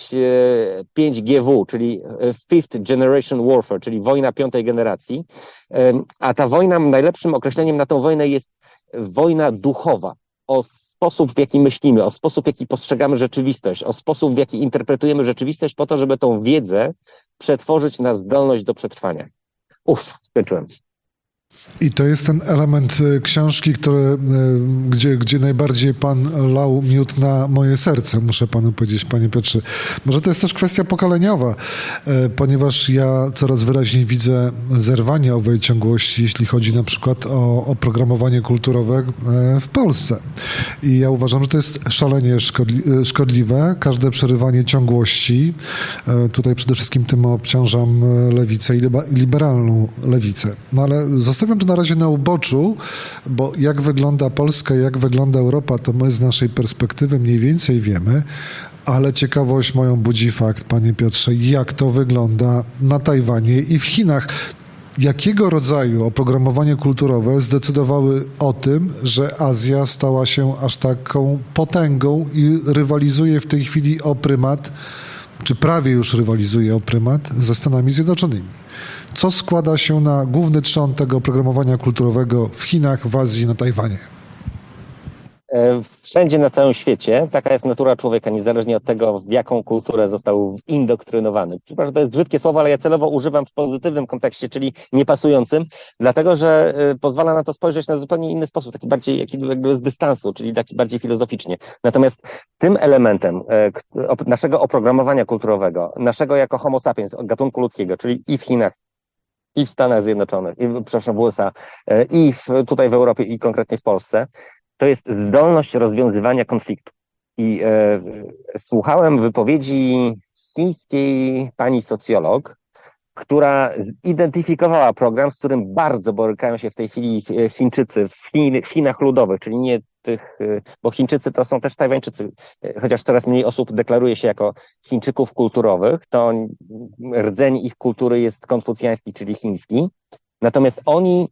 5GW, czyli Fifth Generation Warfare, czyli wojna piątej generacji. A ta wojna, najlepszym określeniem na tą wojnę jest wojna duchowa. O sposób, w jaki myślimy, o sposób, w jaki postrzegamy rzeczywistość, o sposób, w jaki interpretujemy rzeczywistość po to, żeby tą wiedzę przetworzyć na zdolność do przetrwania. Skończyłem. I to jest ten element książki, gdzie najbardziej pan lał miód na moje serce, muszę panu powiedzieć, panie Piotrze. Może to jest też kwestia pokoleniowa, ponieważ ja coraz wyraźniej widzę zerwanie owej ciągłości, jeśli chodzi na przykład o oprogramowanie kulturowe w Polsce. I ja uważam, że to jest szalenie szkodliwe, każde przerywanie ciągłości. Tutaj przede wszystkim tym obciążam lewicę i liberalną lewicę. No ale zostawiam to na razie na uboczu, bo jak wygląda Polska, jak wygląda Europa, to my z naszej perspektywy mniej więcej wiemy, ale ciekawość moją budzi fakt, panie Piotrze, jak to wygląda na Tajwanie i w Chinach. Jakiego rodzaju oprogramowanie kulturowe zdecydowały o tym, że Azja stała się aż taką potęgą i rywalizuje w tej chwili o prymat, czy prawie już rywalizuje o prymat ze Stanami Zjednoczonymi? Co składa się na główny trzon tego oprogramowania kulturowego w Chinach, w Azji, na Tajwanie? Wszędzie na całym świecie taka jest natura człowieka, niezależnie od tego, w jaką kulturę został indoktrynowany. Przepraszam, to jest brzydkie słowo, ale ja celowo używam w pozytywnym kontekście, czyli niepasującym, dlatego że pozwala na to spojrzeć na zupełnie inny sposób, taki bardziej jakby z dystansu, czyli taki bardziej filozoficznie. Natomiast tym elementem naszego oprogramowania kulturowego, naszego jako homo sapiens, gatunku ludzkiego, czyli i w Chinach, i w Stanach Zjednoczonych, w USA, i tutaj w Europie, i konkretnie w Polsce, to jest zdolność rozwiązywania konfliktów. I słuchałem wypowiedzi chińskiej pani socjolog, która zidentyfikowała program, z którym bardzo borykają się w tej chwili Chińczycy w Chinach ludowych, czyli nie tych, bo Chińczycy to są też Tajwańczycy, chociaż coraz mniej osób deklaruje się jako Chińczyków kulturowych, to rdzeń ich kultury jest konfucjański, czyli chiński. Natomiast oni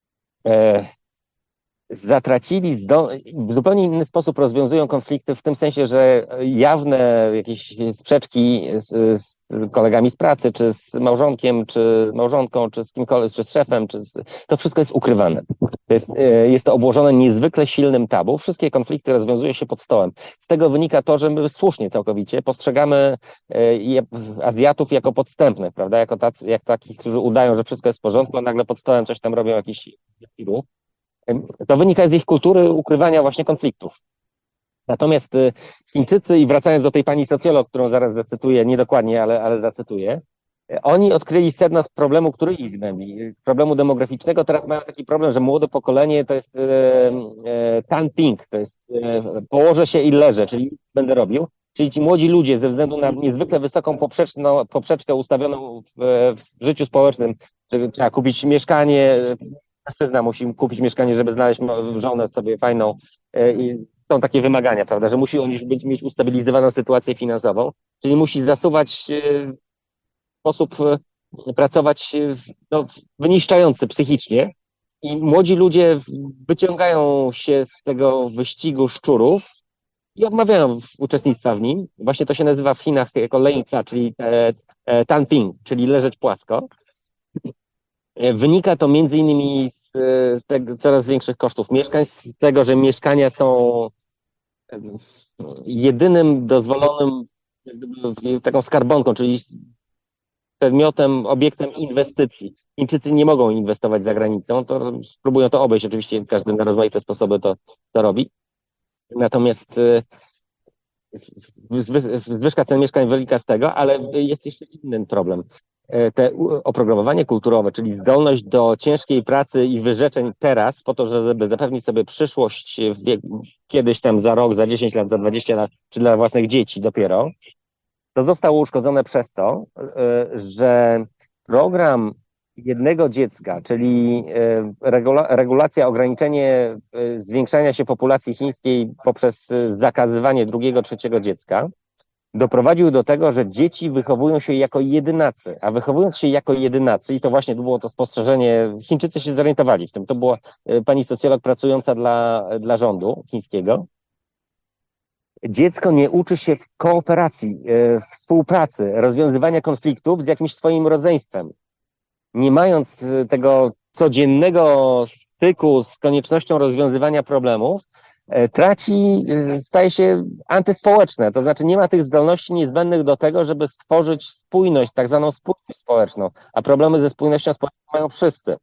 zatracili, w zupełnie inny sposób rozwiązują konflikty, w tym sensie, że jawne jakieś sprzeczki z kolegami z pracy, czy z małżonkiem, czy z małżonką, czy z kimkolwiek, czy z szefem, to wszystko jest ukrywane. Jest to obłożone niezwykle silnym tabu. Wszystkie konflikty rozwiązują się pod stołem. Z tego wynika to, że my słusznie całkowicie postrzegamy Azjatów jako podstępnych, prawda? Jak takich, którzy udają, że wszystko jest w porządku, a nagle pod stołem coś tam robią jakiś ruch. To wynika z ich kultury ukrywania właśnie konfliktów. Natomiast Chińczycy, i wracając do tej pani socjolog, którą zaraz zacytuję, niedokładnie, ale zacytuję, oni odkryli sedno z problemu, który ich gnębi, problemu demograficznego. Teraz mają taki problem, że młode pokolenie to jest tan ping, to jest położę się i leżę, czyli będę robił. Czyli ci młodzi ludzie ze względu na niezwykle wysoką poprzeczkę ustawioną w życiu społecznym, że trzeba kupić mieszkanie, mężczyzna musi kupić mieszkanie, żeby znaleźć żonę sobie fajną. I są takie wymagania, prawda, że musi on już mieć ustabilizowaną sytuację finansową, czyli musi zasuwać w sposób, pracować no, wyniszczający psychicznie. I młodzi ludzie wyciągają się z tego wyścigu szczurów i odmawiają uczestnictwa w nim. Właśnie to się nazywa w Chinach jako laying flat, czyli tanping, czyli leżeć płasko. Wynika to między innymi z tego coraz większych kosztów mieszkań, z tego, że mieszkania są jedynym dozwolonym jak gdyby, taką skarbonką, czyli przedmiotem, obiektem inwestycji. Chińczycy nie mogą inwestować za granicą, to próbują to obejść, oczywiście każdy na rozmaite sposoby to robi. Natomiast zwyżka cen mieszkań wynika z tego, ale jest jeszcze inny problem. Te oprogramowanie kulturowe, czyli zdolność do ciężkiej pracy i wyrzeczeń teraz, po to, żeby zapewnić sobie przyszłość kiedyś tam za rok, za 10 lat, za 20 lat, czy dla własnych dzieci dopiero, to zostało uszkodzone przez to, że program jednego dziecka, czyli regulacja, ograniczenie zwiększania się populacji chińskiej poprzez zakazywanie drugiego, trzeciego dziecka, doprowadził do tego, że dzieci wychowują się jako jedynacy, a wychowując się jako jedynacy, i to właśnie było to spostrzeżenie, Chińczycy się zorientowali w tym, to była pani socjolog pracująca dla rządu chińskiego, dziecko nie uczy się w kooperacji, współpracy, rozwiązywania konfliktów z jakimś swoim rodzeństwem. Nie mając tego codziennego styku z koniecznością rozwiązywania problemów, staje się antyspołeczne. To znaczy nie ma tych zdolności niezbędnych do tego, żeby stworzyć spójność, tak zwaną spójność społeczną. A problemy ze spójnością społeczną mają wszyscy.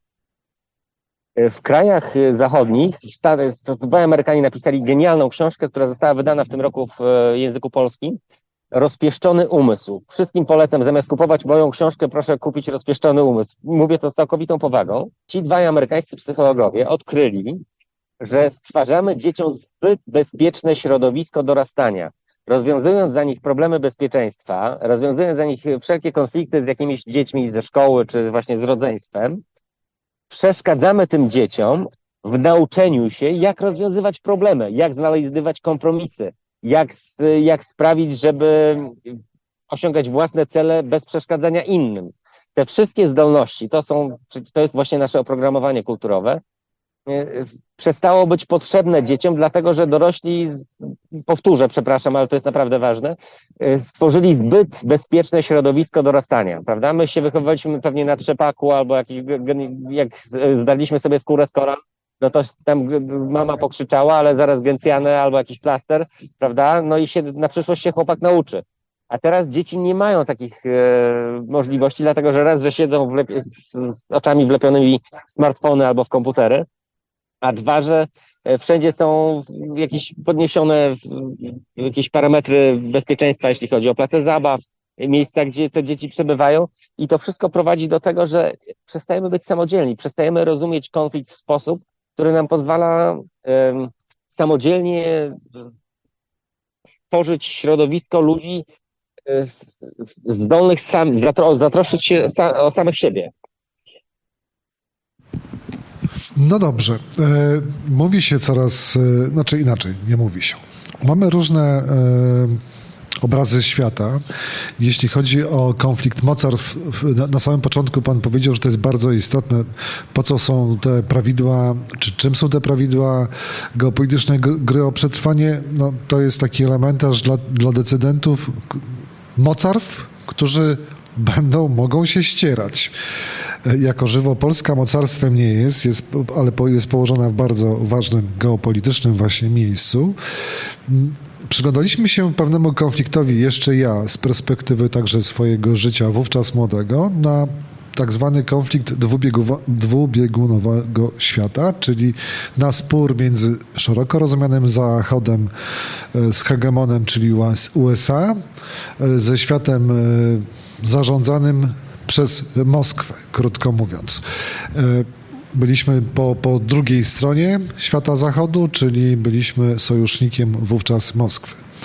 W krajach zachodnich, dwaj Amerykanie napisali genialną książkę, która została wydana w tym roku w języku polskim. Rozpieszczony umysł. Wszystkim polecam, zamiast kupować moją książkę, proszę kupić Rozpieszczony umysł. Mówię to z całkowitą powagą. Ci dwaj amerykańscy psychologowie odkryli, że stwarzamy dzieciom zbyt bezpieczne środowisko dorastania. Rozwiązując za nich problemy bezpieczeństwa, rozwiązując za nich wszelkie konflikty z jakimiś dziećmi ze szkoły, czy właśnie z rodzeństwem, przeszkadzamy tym dzieciom w nauczeniu się, jak rozwiązywać problemy, jak znajdywać kompromisy, jak sprawić, żeby osiągać własne cele bez przeszkadzania innym. Te wszystkie zdolności, to jest właśnie nasze oprogramowanie kulturowe, przestało być potrzebne dzieciom, dlatego że dorośli, powtórzę, przepraszam, ale to jest naprawdę ważne, stworzyli zbyt bezpieczne środowisko dorastania, prawda? My się wychowywaliśmy pewnie na trzepaku albo jak zdaliśmy sobie skórę z kolan, no to tam mama pokrzyczała, ale zaraz gencjanę albo jakiś plaster, prawda? No i na przyszłość się chłopak nauczy. A teraz dzieci nie mają takich możliwości, dlatego że raz, że siedzą z oczami wlepionymi w smartfony albo w komputery, a dwa, że wszędzie są jakieś podniesione jakieś parametry bezpieczeństwa, jeśli chodzi o place zabaw, miejsca, gdzie te dzieci przebywają, i to wszystko prowadzi do tego, że przestajemy być samodzielni, przestajemy rozumieć konflikt w sposób, który nam pozwala samodzielnie stworzyć środowisko ludzi zdolnych zatroszczyć się o samych siebie. No dobrze. Mówi się coraz, znaczy inaczej, nie mówi się. Mamy różne obrazy świata. Jeśli chodzi o konflikt mocarstw, na samym początku pan powiedział, że to jest bardzo istotne. Po co są te prawidła, czy czym są te prawidła geopolityczne gry o przetrwanie? No, to jest taki elementarz dla decydentów mocarstw, którzy mogą się ścierać. Jako żywo Polska mocarstwem nie jest, ale jest położona w bardzo ważnym geopolitycznym właśnie miejscu. Przyglądaliśmy się pewnemu konfliktowi, jeszcze ja, z perspektywy także swojego życia wówczas młodego, na tak zwany konflikt dwubiegunowego świata, czyli na spór między szeroko rozumianym Zachodem z hegemonem, czyli USA, ze światem zarządzanym przez Moskwę, krótko mówiąc. Byliśmy po drugiej stronie świata Zachodu, czyli byliśmy sojusznikiem wówczas Moskwy.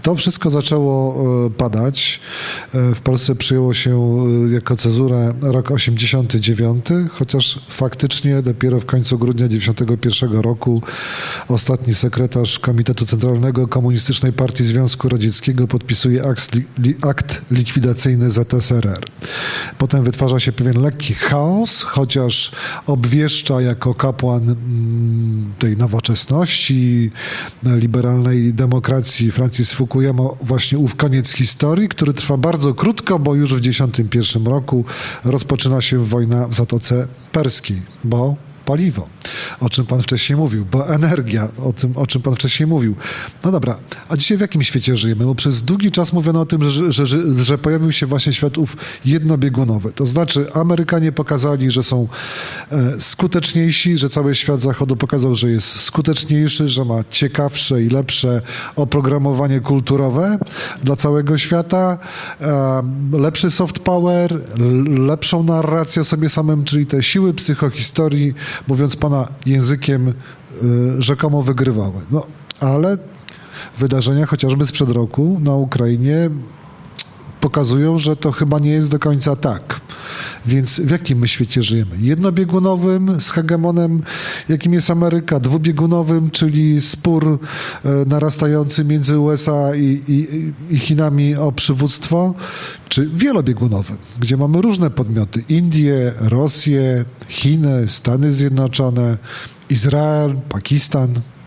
To wszystko zaczęło padać. W Polsce przyjęło się jako cezurę rok 89, chociaż faktycznie dopiero w końcu grudnia 91 roku ostatni sekretarz Komitetu Centralnego Komunistycznej Partii Związku Radzieckiego podpisuje akt likwidacyjny ZSRR. Potem wytwarza się pewien lekki chaos, chociaż obwieszcza jako kapłan tej nowoczesności, liberalnej demokracji Francis Fukuyama właśnie ów koniec historii, który trwa bardzo krótko, bo już w 1991 roku rozpoczyna się wojna w Zatoce Perskiej, bo paliwo, o czym pan wcześniej mówił, bo energia, o czym pan wcześniej mówił. No dobra, a dzisiaj w jakim świecie żyjemy? Bo przez długi czas mówiono o tym, że pojawił się właśnie świat ów jednobiegunowy. To znaczy Amerykanie pokazali, że są skuteczniejsi, że cały świat zachodu pokazał, że jest skuteczniejszy, że ma ciekawsze i lepsze oprogramowanie kulturowe dla całego świata, lepszy soft power, lepszą narrację o sobie samym, czyli te siły psychohistorii, mówiąc pana językiem, rzekomo wygrywały. No, ale wydarzenia chociażby sprzed roku na Ukrainie pokazują, że to chyba nie jest do końca tak. Więc w jakim my świecie żyjemy? Jednobiegunowym, z hegemonem, jakim jest Ameryka, dwubiegunowym, czyli spór narastający między USA i Chinami o przywództwo, czy wielobiegunowym, gdzie mamy różne podmioty: Indię, Rosję, Chiny, Stany Zjednoczone, Izrael, Pakistan.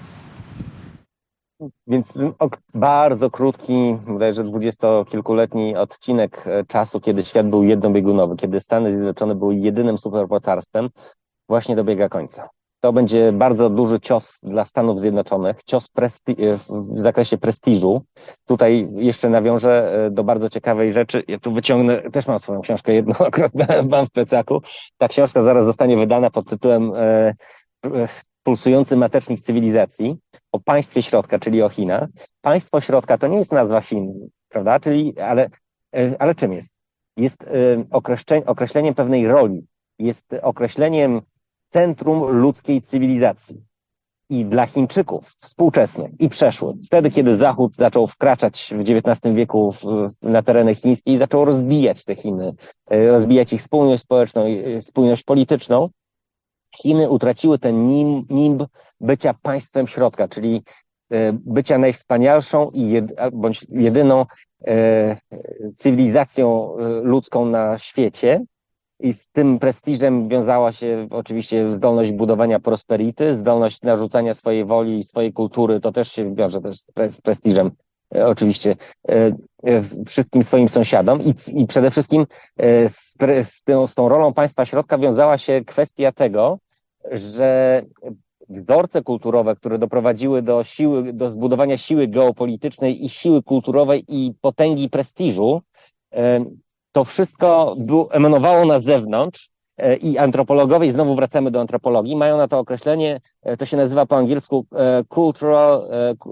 Więc bardzo krótki, bodajże dwudziestokilkuletni odcinek czasu, kiedy świat był jednobiegunowy, kiedy Stany Zjednoczone były jedynym supermocarstwem, właśnie dobiega końca. To będzie bardzo duży cios dla Stanów Zjednoczonych, cios w zakresie prestiżu. Tutaj jeszcze nawiążę do bardzo ciekawej rzeczy. Ja tu wyciągnę, też mam swoją książkę jedną, akurat mam w plecaku. Ta książka zaraz zostanie wydana pod tytułem Pulsujący matecznik cywilizacji, o państwie środka, czyli o Chinach. Państwo środka to nie jest nazwa Chin, prawda? Ale czym jest? Jest określeniem pewnej roli, jest określeniem centrum ludzkiej cywilizacji. I dla Chińczyków współczesnych i przeszłych, wtedy kiedy Zachód zaczął wkraczać w XIX wieku na tereny chińskie i zaczął rozbijać te Chiny, rozbijać ich spójność społeczną, spójność polityczną, Chiny utraciły ten nimb bycia państwem środka, czyli bycia najwspanialszą bądź jedyną cywilizacją ludzką na świecie. I z tym prestiżem wiązała się oczywiście zdolność budowania prosperity, zdolność narzucania swojej woli i swojej kultury. To też się wiąże też z prestiżem oczywiście wszystkim swoim sąsiadom. I przede wszystkim z tą rolą państwa środka wiązała się kwestia tego, że wzorce kulturowe, które doprowadziły do zbudowania siły geopolitycznej i siły kulturowej i potęgi prestiżu, to wszystko emanowało na zewnątrz i antropologowie, i znowu wracamy do antropologii, mają na to określenie, to się nazywa po angielsku cultural,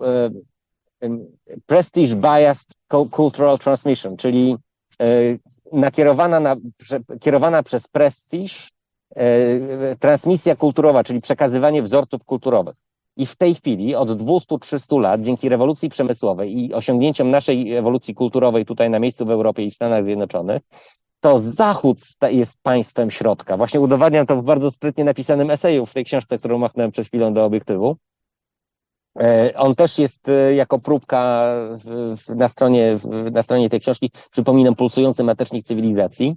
prestige biased cultural transmission, czyli kierowana przez prestiż transmisja kulturowa, czyli przekazywanie wzorców kulturowych. I w tej chwili od 200-300 lat, dzięki rewolucji przemysłowej i osiągnięciom naszej ewolucji kulturowej tutaj na miejscu w Europie i w Stanach Zjednoczonych, to Zachód jest państwem środka. Właśnie udowadniam to w bardzo sprytnie napisanym eseju w tej książce, którą machnąłem przed chwilą do obiektywu. On też jest jako próbka na stronie tej książki, przypominam, pulsujący matecznik cywilizacji.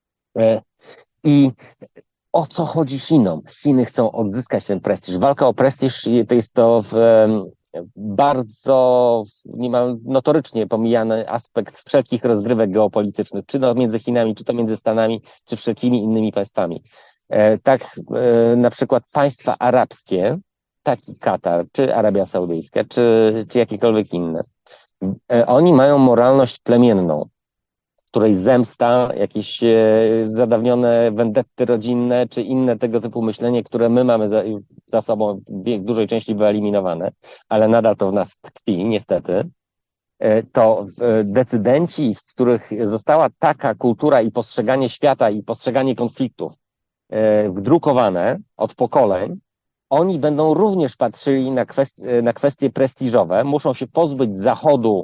I o co chodzi Chinom? Chiny chcą odzyskać ten prestiż. Walka o prestiż to jest bardzo niemal notorycznie pomijany aspekt wszelkich rozgrywek geopolitycznych, czy to między Chinami, czy to między Stanami, czy wszelkimi innymi państwami. Tak na przykład państwa arabskie, taki Katar, czy Arabia Saudyjska, czy jakiekolwiek inne, oni mają moralność plemienną, w której zemsta, jakieś zadawnione wendetty rodzinne, czy inne tego typu myślenie, które my mamy za sobą w dużej części wyeliminowane, ale nadal to w nas tkwi, niestety, to decydenci, w których została taka kultura i postrzeganie świata i postrzeganie konfliktów wdrukowane od pokoleń, oni będą również patrzyli na kwestie prestiżowe, muszą się pozbyć Zachodu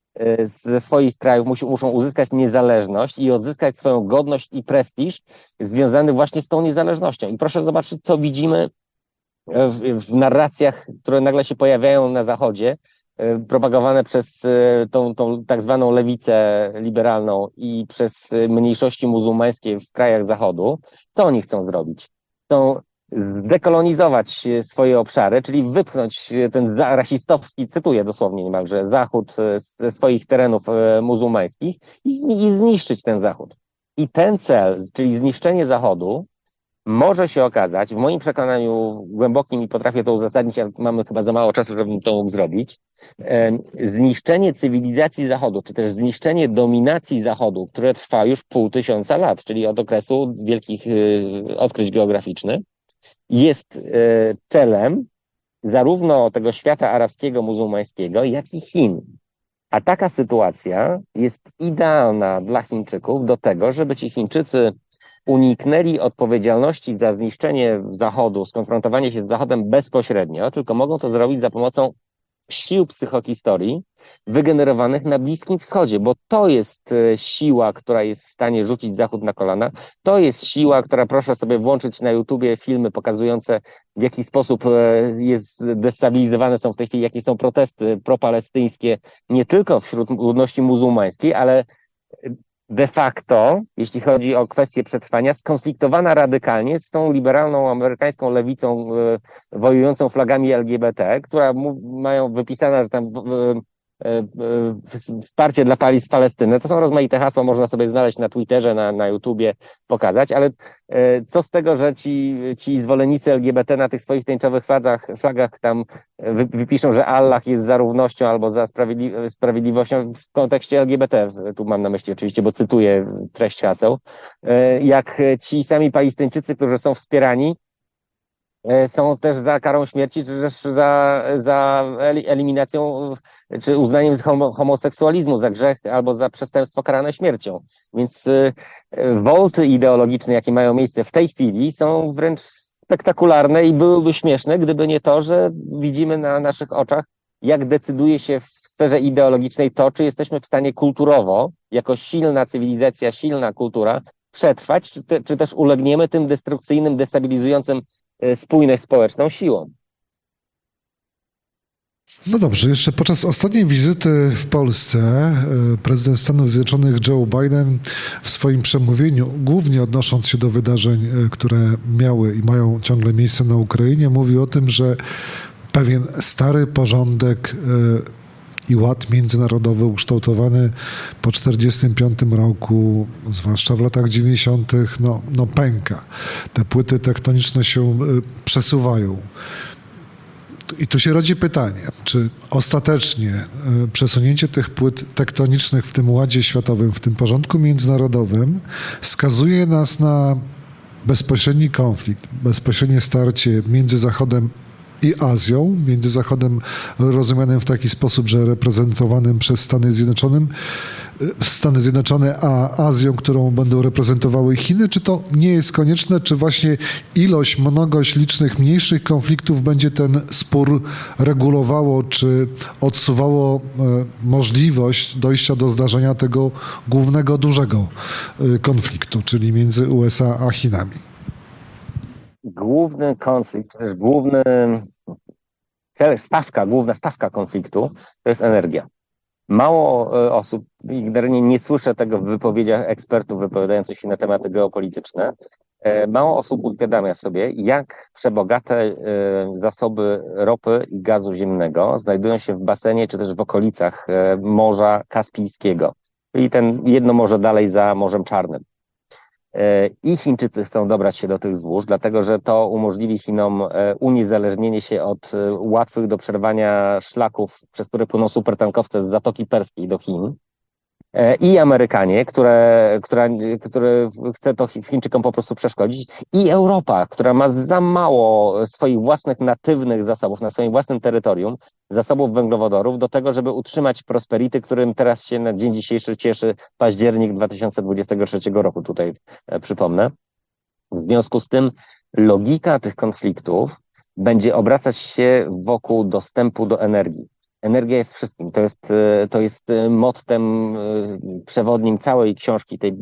ze swoich krajów muszą uzyskać niezależność i odzyskać swoją godność i prestiż związany właśnie z tą niezależnością. I proszę zobaczyć, co widzimy w narracjach, które nagle się pojawiają na Zachodzie, propagowane przez tą tak zwaną lewicę liberalną i przez mniejszości muzułmańskie w krajach Zachodu. Co oni chcą zrobić? Chcą zdekolonizować swoje obszary, czyli wypchnąć ten rasistowski, cytuję dosłownie niemalże, Zachód ze swoich terenów muzułmańskich i zniszczyć ten Zachód. I ten cel, czyli zniszczenie Zachodu, może się okazać, w moim przekonaniu głębokim i potrafię to uzasadnić, ale mamy chyba za mało czasu, żebym to mógł zrobić, zniszczenie cywilizacji Zachodu, czy też zniszczenie dominacji Zachodu, które trwa już 500 lat, czyli od okresu wielkich odkryć geograficznych, jest celem zarówno tego świata arabskiego, muzułmańskiego, jak i Chin. A taka sytuacja jest idealna dla Chińczyków do tego, żeby ci Chińczycy uniknęli odpowiedzialności za zniszczenie Zachodu, skonfrontowanie się z Zachodem bezpośrednio, tylko mogą to zrobić za pomocą sił psychohistorii wygenerowanych na Bliskim Wschodzie, bo to jest siła, która jest w stanie rzucić Zachód na kolana. To jest siła, która, proszę sobie włączyć na YouTubie filmy pokazujące, w jaki sposób destabilizowane są w tej chwili, jakie są protesty propalestyńskie, nie tylko wśród ludności muzułmańskiej, ale de facto, jeśli chodzi o kwestię przetrwania, skonfliktowana radykalnie z tą liberalną amerykańską lewicą wojującą flagami LGBT, która mają wypisane, że tam wsparcie dla Palestyny. To są rozmaite hasła, można sobie znaleźć na Twitterze, na YouTubie, pokazać, ale co z tego, że ci zwolennicy LGBT na tych swoich tęczowych flagach tam wypiszą, że Allah jest za równością albo za sprawiedliwością w kontekście LGBT, tu mam na myśli oczywiście, bo cytuję treść haseł, jak ci sami Palestyńczycy, którzy są wspierani, są też za karą śmierci, czy też za eliminacją, czy uznaniem homoseksualizmu za grzech albo za przestępstwo karane śmiercią. Więc wolty ideologiczne, jakie mają miejsce w tej chwili, są wręcz spektakularne i byłyby śmieszne, gdyby nie to, że widzimy na naszych oczach, jak decyduje się w sferze ideologicznej to, czy jesteśmy w stanie kulturowo, jako silna cywilizacja, silna kultura, przetrwać, czy też ulegniemy tym destrukcyjnym, destabilizującym spójność społeczną siłą. No dobrze, jeszcze podczas ostatniej wizyty w Polsce prezydent Stanów Zjednoczonych Joe Biden w swoim przemówieniu, głównie odnosząc się do wydarzeń, które miały i mają ciągle miejsce na Ukrainie, mówił o tym, że pewien stary porządek i ład międzynarodowy ukształtowany po 1945 roku, zwłaszcza w latach 90., no pęka. Te płyty tektoniczne się przesuwają. I tu się rodzi pytanie, czy ostatecznie przesunięcie tych płyt tektonicznych w tym ładzie światowym, w tym porządku międzynarodowym skazuje nas na bezpośredni konflikt, bezpośrednie starcie między Zachodem i Azją, między Zachodem rozumianym w taki sposób, że reprezentowanym przez Stany Zjednoczone, a Azją, którą będą reprezentowały Chiny, czy to nie jest konieczne, czy właśnie mnogość licznych mniejszych konfliktów będzie ten spór regulowało, czy odsuwało możliwość dojścia do zdarzenia tego głównego, dużego konfliktu, czyli między USA a Chinami? Główny konflikt, też główna stawka konfliktu to jest energia. Mało osób, i generalnie nie słyszę tego w wypowiedziach ekspertów wypowiadających się na tematy geopolityczne, mało osób uświadamia sobie, jak przebogate zasoby ropy i gazu ziemnego znajdują się w basenie, czy też w okolicach Morza Kaspijskiego, czyli jedno morze dalej za Morzem Czarnym. I Chińczycy chcą dobrać się do tych złóż, dlatego że to umożliwi Chinom uniezależnienie się od łatwych do przerwania szlaków, przez które płyną supertankowce z Zatoki Perskiej do Chin. I Amerykanie, które chce to Chińczykom po prostu przeszkodzić, i Europa, która ma za mało swoich własnych natywnych zasobów na swoim własnym terytorium, zasobów węglowodorów do tego, żeby utrzymać prosperity, którym teraz się na dzień dzisiejszy cieszy październik 2023 roku, tutaj przypomnę. W związku z tym logika tych konfliktów będzie obracać się wokół dostępu do energii. Energia jest wszystkim. To jest mottem przewodnim całej książki, tej,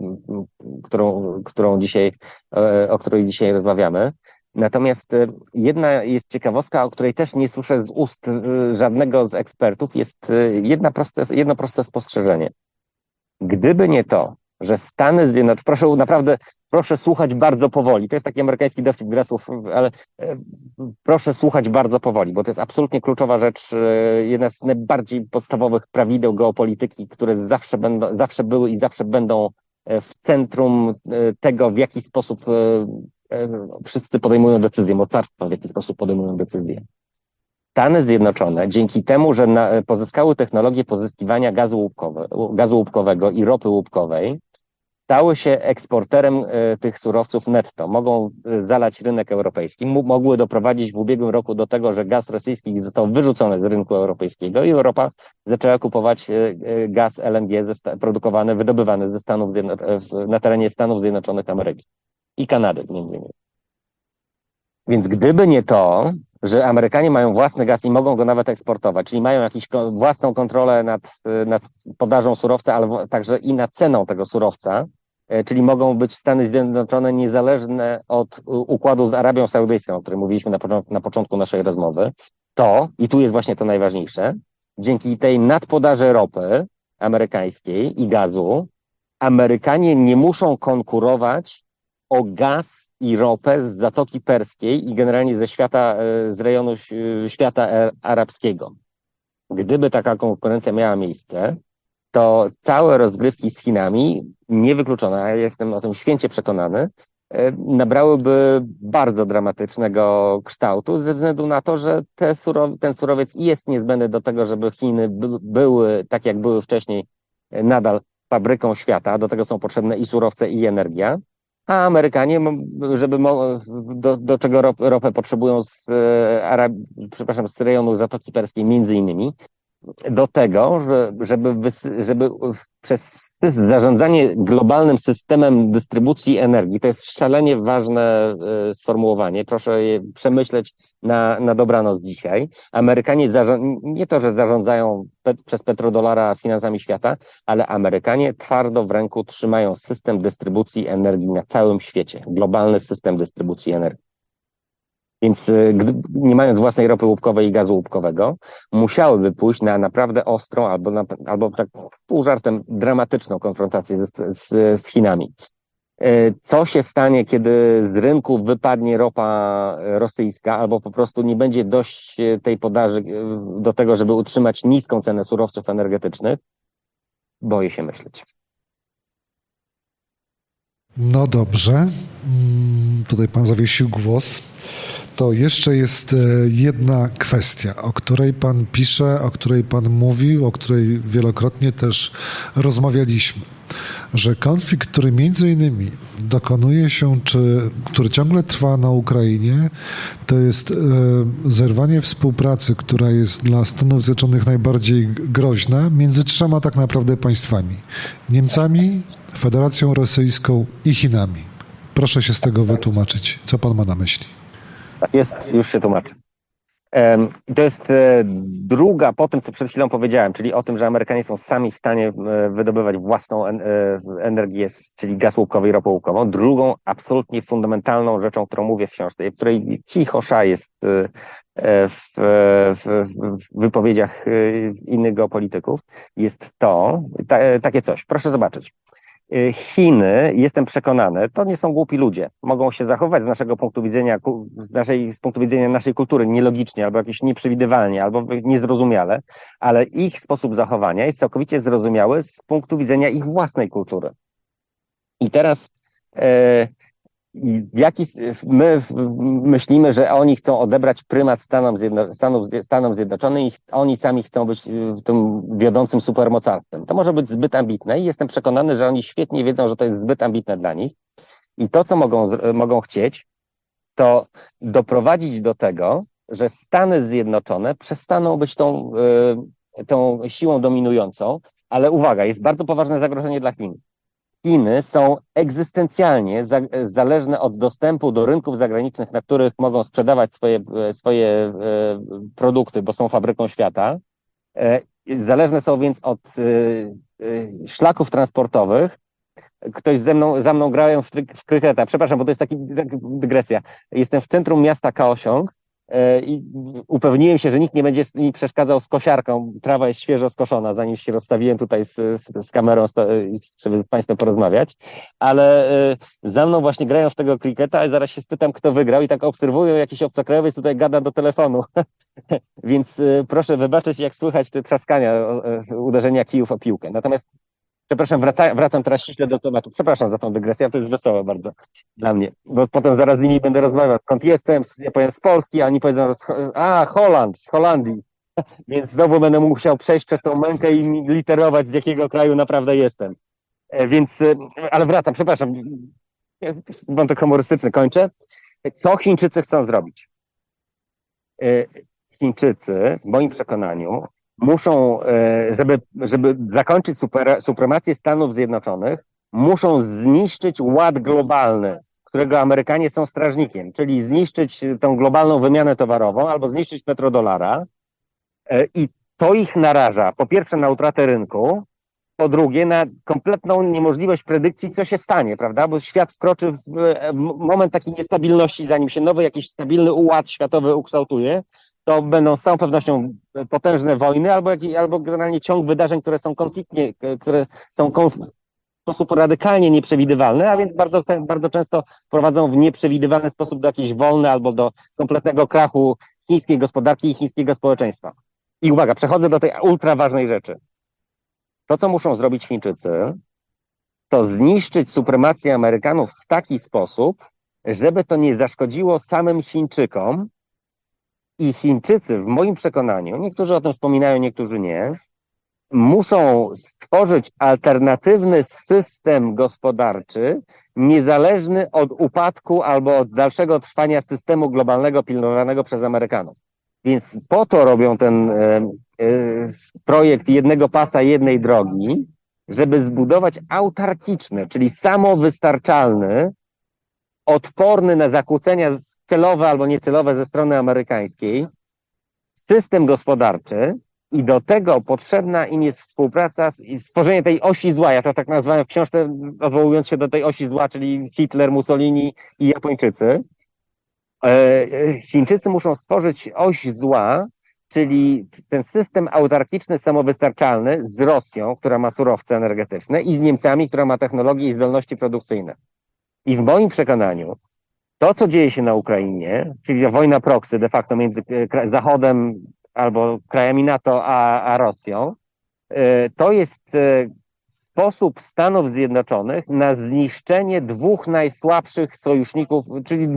o której dzisiaj rozmawiamy. Natomiast jedna jest ciekawostka, o której też nie słyszę z ust żadnego z ekspertów, jest jedno proste spostrzeżenie. Gdyby nie to, że Stany Zjednoczone, proszę słuchać bardzo powoli. To jest taki amerykański dowcip gra słów, ale proszę słuchać bardzo powoli, bo to jest absolutnie kluczowa rzecz, jedna z najbardziej podstawowych prawideł geopolityki, które zawsze były i zawsze będą w centrum tego, w jaki sposób wszyscy podejmują decyzje, mocarstwa w jaki sposób podejmują decyzje. Stany Zjednoczone, dzięki temu, że pozyskały technologię pozyskiwania gazu łupkowego i ropy łupkowej, stały się eksporterem tych surowców netto. Mogą zalać rynek europejski. Mogły doprowadzić w ubiegłym roku do tego, że gaz rosyjski został wyrzucony z rynku europejskiego i Europa zaczęła kupować gaz LNG wydobywany na terenie Stanów Zjednoczonych Ameryki i Kanady między innymi. Więc gdyby nie to, że Amerykanie mają własny gaz i mogą go nawet eksportować, czyli mają jakąś własną kontrolę nad podażą surowca, ale także i nad ceną tego surowca, czyli mogą być Stany Zjednoczone niezależne od układu z Arabią Saudyjską, o którym mówiliśmy na początku naszej rozmowy, i tu jest właśnie to najważniejsze, dzięki tej nadpodaży ropy amerykańskiej i gazu, Amerykanie nie muszą konkurować o gaz i ropę z Zatoki Perskiej i generalnie z rejonu świata arabskiego. Gdyby taka konkurencja miała miejsce, to całe rozgrywki z Chinami, niewykluczone, ja jestem o tym święcie przekonany, nabrałyby bardzo dramatycznego kształtu ze względu na to, że ten surowiec jest niezbędny do tego, żeby Chiny były, tak jak były wcześniej, nadal fabryką świata. Do tego są potrzebne i surowce, i energia. A Amerykanie, do czego ropę potrzebują z rejonu Zatoki Perskiej między innymi, do tego, żeby przez zarządzanie globalnym systemem dystrybucji energii, to jest szalenie ważne sformułowanie, proszę je przemyśleć na dobranoc dzisiaj. Amerykanie nie to, że zarządzają przez petrodolara finansami świata, ale Amerykanie twardo w ręku trzymają system dystrybucji energii na całym świecie, globalny system dystrybucji energii. Więc nie mając własnej ropy łupkowej i gazu łupkowego, musiałyby pójść na naprawdę ostrą albo tak pół żartem dramatyczną konfrontację z Chinami. Co się stanie, kiedy z rynku wypadnie ropa rosyjska, albo po prostu nie będzie dość tej podaży do tego, żeby utrzymać niską cenę surowców energetycznych? Boję się myśleć. No dobrze, tutaj pan zawiesił głos. To jeszcze jest jedna kwestia, o której pan pisze, o której pan mówił, o której wielokrotnie też rozmawialiśmy, że konflikt, który między innymi dokonuje się, który ciągle trwa na Ukrainie, to jest zerwanie współpracy, która jest dla Stanów Zjednoczonych najbardziej groźna między trzema tak naprawdę państwami: Niemcami, Federacją Rosyjską i Chinami. Proszę się z tego wytłumaczyć. Co pan ma na myśli? Już się tłumaczę. To jest druga po tym, co przed chwilą powiedziałem, czyli o tym, że Amerykanie są sami w stanie wydobywać własną energię, czyli gaz łupkowy i ropę łupkową. Drugą absolutnie fundamentalną rzeczą, którą mówię w książce, której cichosza jest w wypowiedziach innych geopolityków, jest takie coś. Proszę zobaczyć. Chiny, jestem przekonany, to nie są głupi ludzie. Mogą się zachować z punktu widzenia naszej kultury nielogicznie, albo jakoś nieprzewidywalnie, albo niezrozumiale, ale ich sposób zachowania jest całkowicie zrozumiały z punktu widzenia ich własnej kultury. I teraz my myślimy, że oni chcą odebrać prymat Stanom Zjednoczonym i oni sami chcą być tym wiodącym supermocarstwem. To może być zbyt ambitne i jestem przekonany, że oni świetnie wiedzą, że to jest zbyt ambitne dla nich. I to, co mogą chcieć, to doprowadzić do tego, że Stany Zjednoczone przestaną być tą siłą dominującą, ale uwaga, jest bardzo poważne zagrożenie dla Chin. Chiny są egzystencjalnie zależne od dostępu do rynków zagranicznych, na których mogą sprzedawać swoje produkty, bo są fabryką świata, Zależne są więc od szlaków transportowych. Ktoś za mną grałem w kryketa. Przepraszam, bo to jest taka dygresja. Jestem w centrum miasta Kaosiąg i upewniłem się, że nikt nie będzie mi przeszkadzał z kosiarką. Trawa jest świeżo skoszona, zanim się rozstawiłem tutaj z kamerą, żeby z Państwem porozmawiać. Ale za mną właśnie grają w tego kryketa i zaraz się spytam, kto wygrał i tak obserwują, jakiś obcokrajowiec tutaj gada do telefonu. Więc proszę wybaczyć, jak słychać te trzaskania, uderzenia kijów o piłkę. Natomiast przepraszam, wracam teraz ściśle do tematu. Przepraszam za tą dygresję, to jest wesołe bardzo dla mnie, bo potem zaraz z nimi będę rozmawiał, skąd jestem, ja powiem z Polski, a oni powiedzą, Holand, z Holandii, więc znowu będę musiał przejść przez tą mękę i literować, z jakiego kraju naprawdę jestem. Więc, ale wracam, przepraszam, wątek humorystyczny kończę. Co Chińczycy chcą zrobić? Chińczycy, w moim przekonaniu, muszą, żeby zakończyć supremację Stanów Zjednoczonych, muszą zniszczyć ład globalny, którego Amerykanie są strażnikiem, czyli zniszczyć tą globalną wymianę towarową albo zniszczyć petrodolara. I to ich naraża, po pierwsze, na utratę rynku, po drugie, na kompletną niemożliwość predykcji, co się stanie, prawda? Bo świat wkroczy w moment takiej niestabilności, zanim się nowy jakiś stabilny ład światowy ukształtuje, to będą z całą pewnością potężne wojny albo generalnie ciąg wydarzeń, które są konfliktnie, które są w sposób radykalnie nieprzewidywalne, a więc bardzo często prowadzą w nieprzewidywalny sposób do jakiejś wojny albo do kompletnego krachu chińskiej gospodarki i chińskiego społeczeństwa. I uwaga, przechodzę do tej ultra ważnej rzeczy. To, co muszą zrobić Chińczycy, to zniszczyć supremację Amerykanów w taki sposób, żeby to nie zaszkodziło samym Chińczykom. I Chińczycy, w moim przekonaniu, niektórzy o tym wspominają, niektórzy nie, muszą stworzyć alternatywny system gospodarczy, niezależny od upadku albo od dalszego trwania systemu globalnego pilnowanego przez Amerykanów. Więc po to robią ten projekt jednego pasa, jednej drogi, żeby zbudować autarkiczny, czyli samowystarczalny, odporny na zakłócenia celowe albo niecelowe ze strony amerykańskiej, system gospodarczy i do tego potrzebna im jest współpraca i stworzenie tej osi zła. Ja to tak nazwałem w książce, odwołując się do tej osi zła, czyli Hitler, Mussolini i Japończycy. Chińczycy muszą stworzyć oś zła, czyli ten system autarkiczny, samowystarczalny z Rosją, która ma surowce energetyczne, i z Niemcami, która ma technologie i zdolności produkcyjne. I w moim przekonaniu to, co dzieje się na Ukrainie, czyli wojna proxy de facto między Zachodem albo krajami NATO a Rosją, to jest sposób Stanów Zjednoczonych na zniszczenie dwóch najsłabszych sojuszników, czyli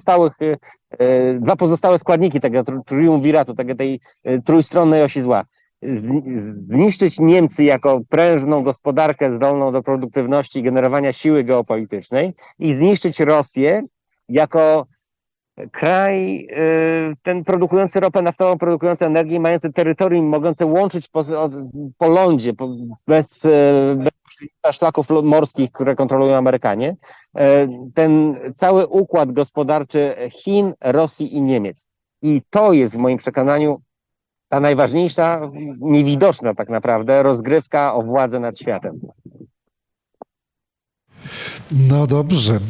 dwa pozostałe składniki tego triumviratu, tej trójstronnej osi zła. Zniszczyć Niemcy jako prężną gospodarkę zdolną do produktywności i generowania siły geopolitycznej i zniszczyć Rosję jako kraj ten produkujący ropę naftową, produkujący energię, mający terytorium, mogące łączyć po lądzie, bez szlaków morskich, które kontrolują Amerykanie, ten cały układ gospodarczy Chin, Rosji i Niemiec. I to jest w moim przekonaniu ta najważniejsza, niewidoczna tak naprawdę rozgrywka o władzę nad światem. No dobrze.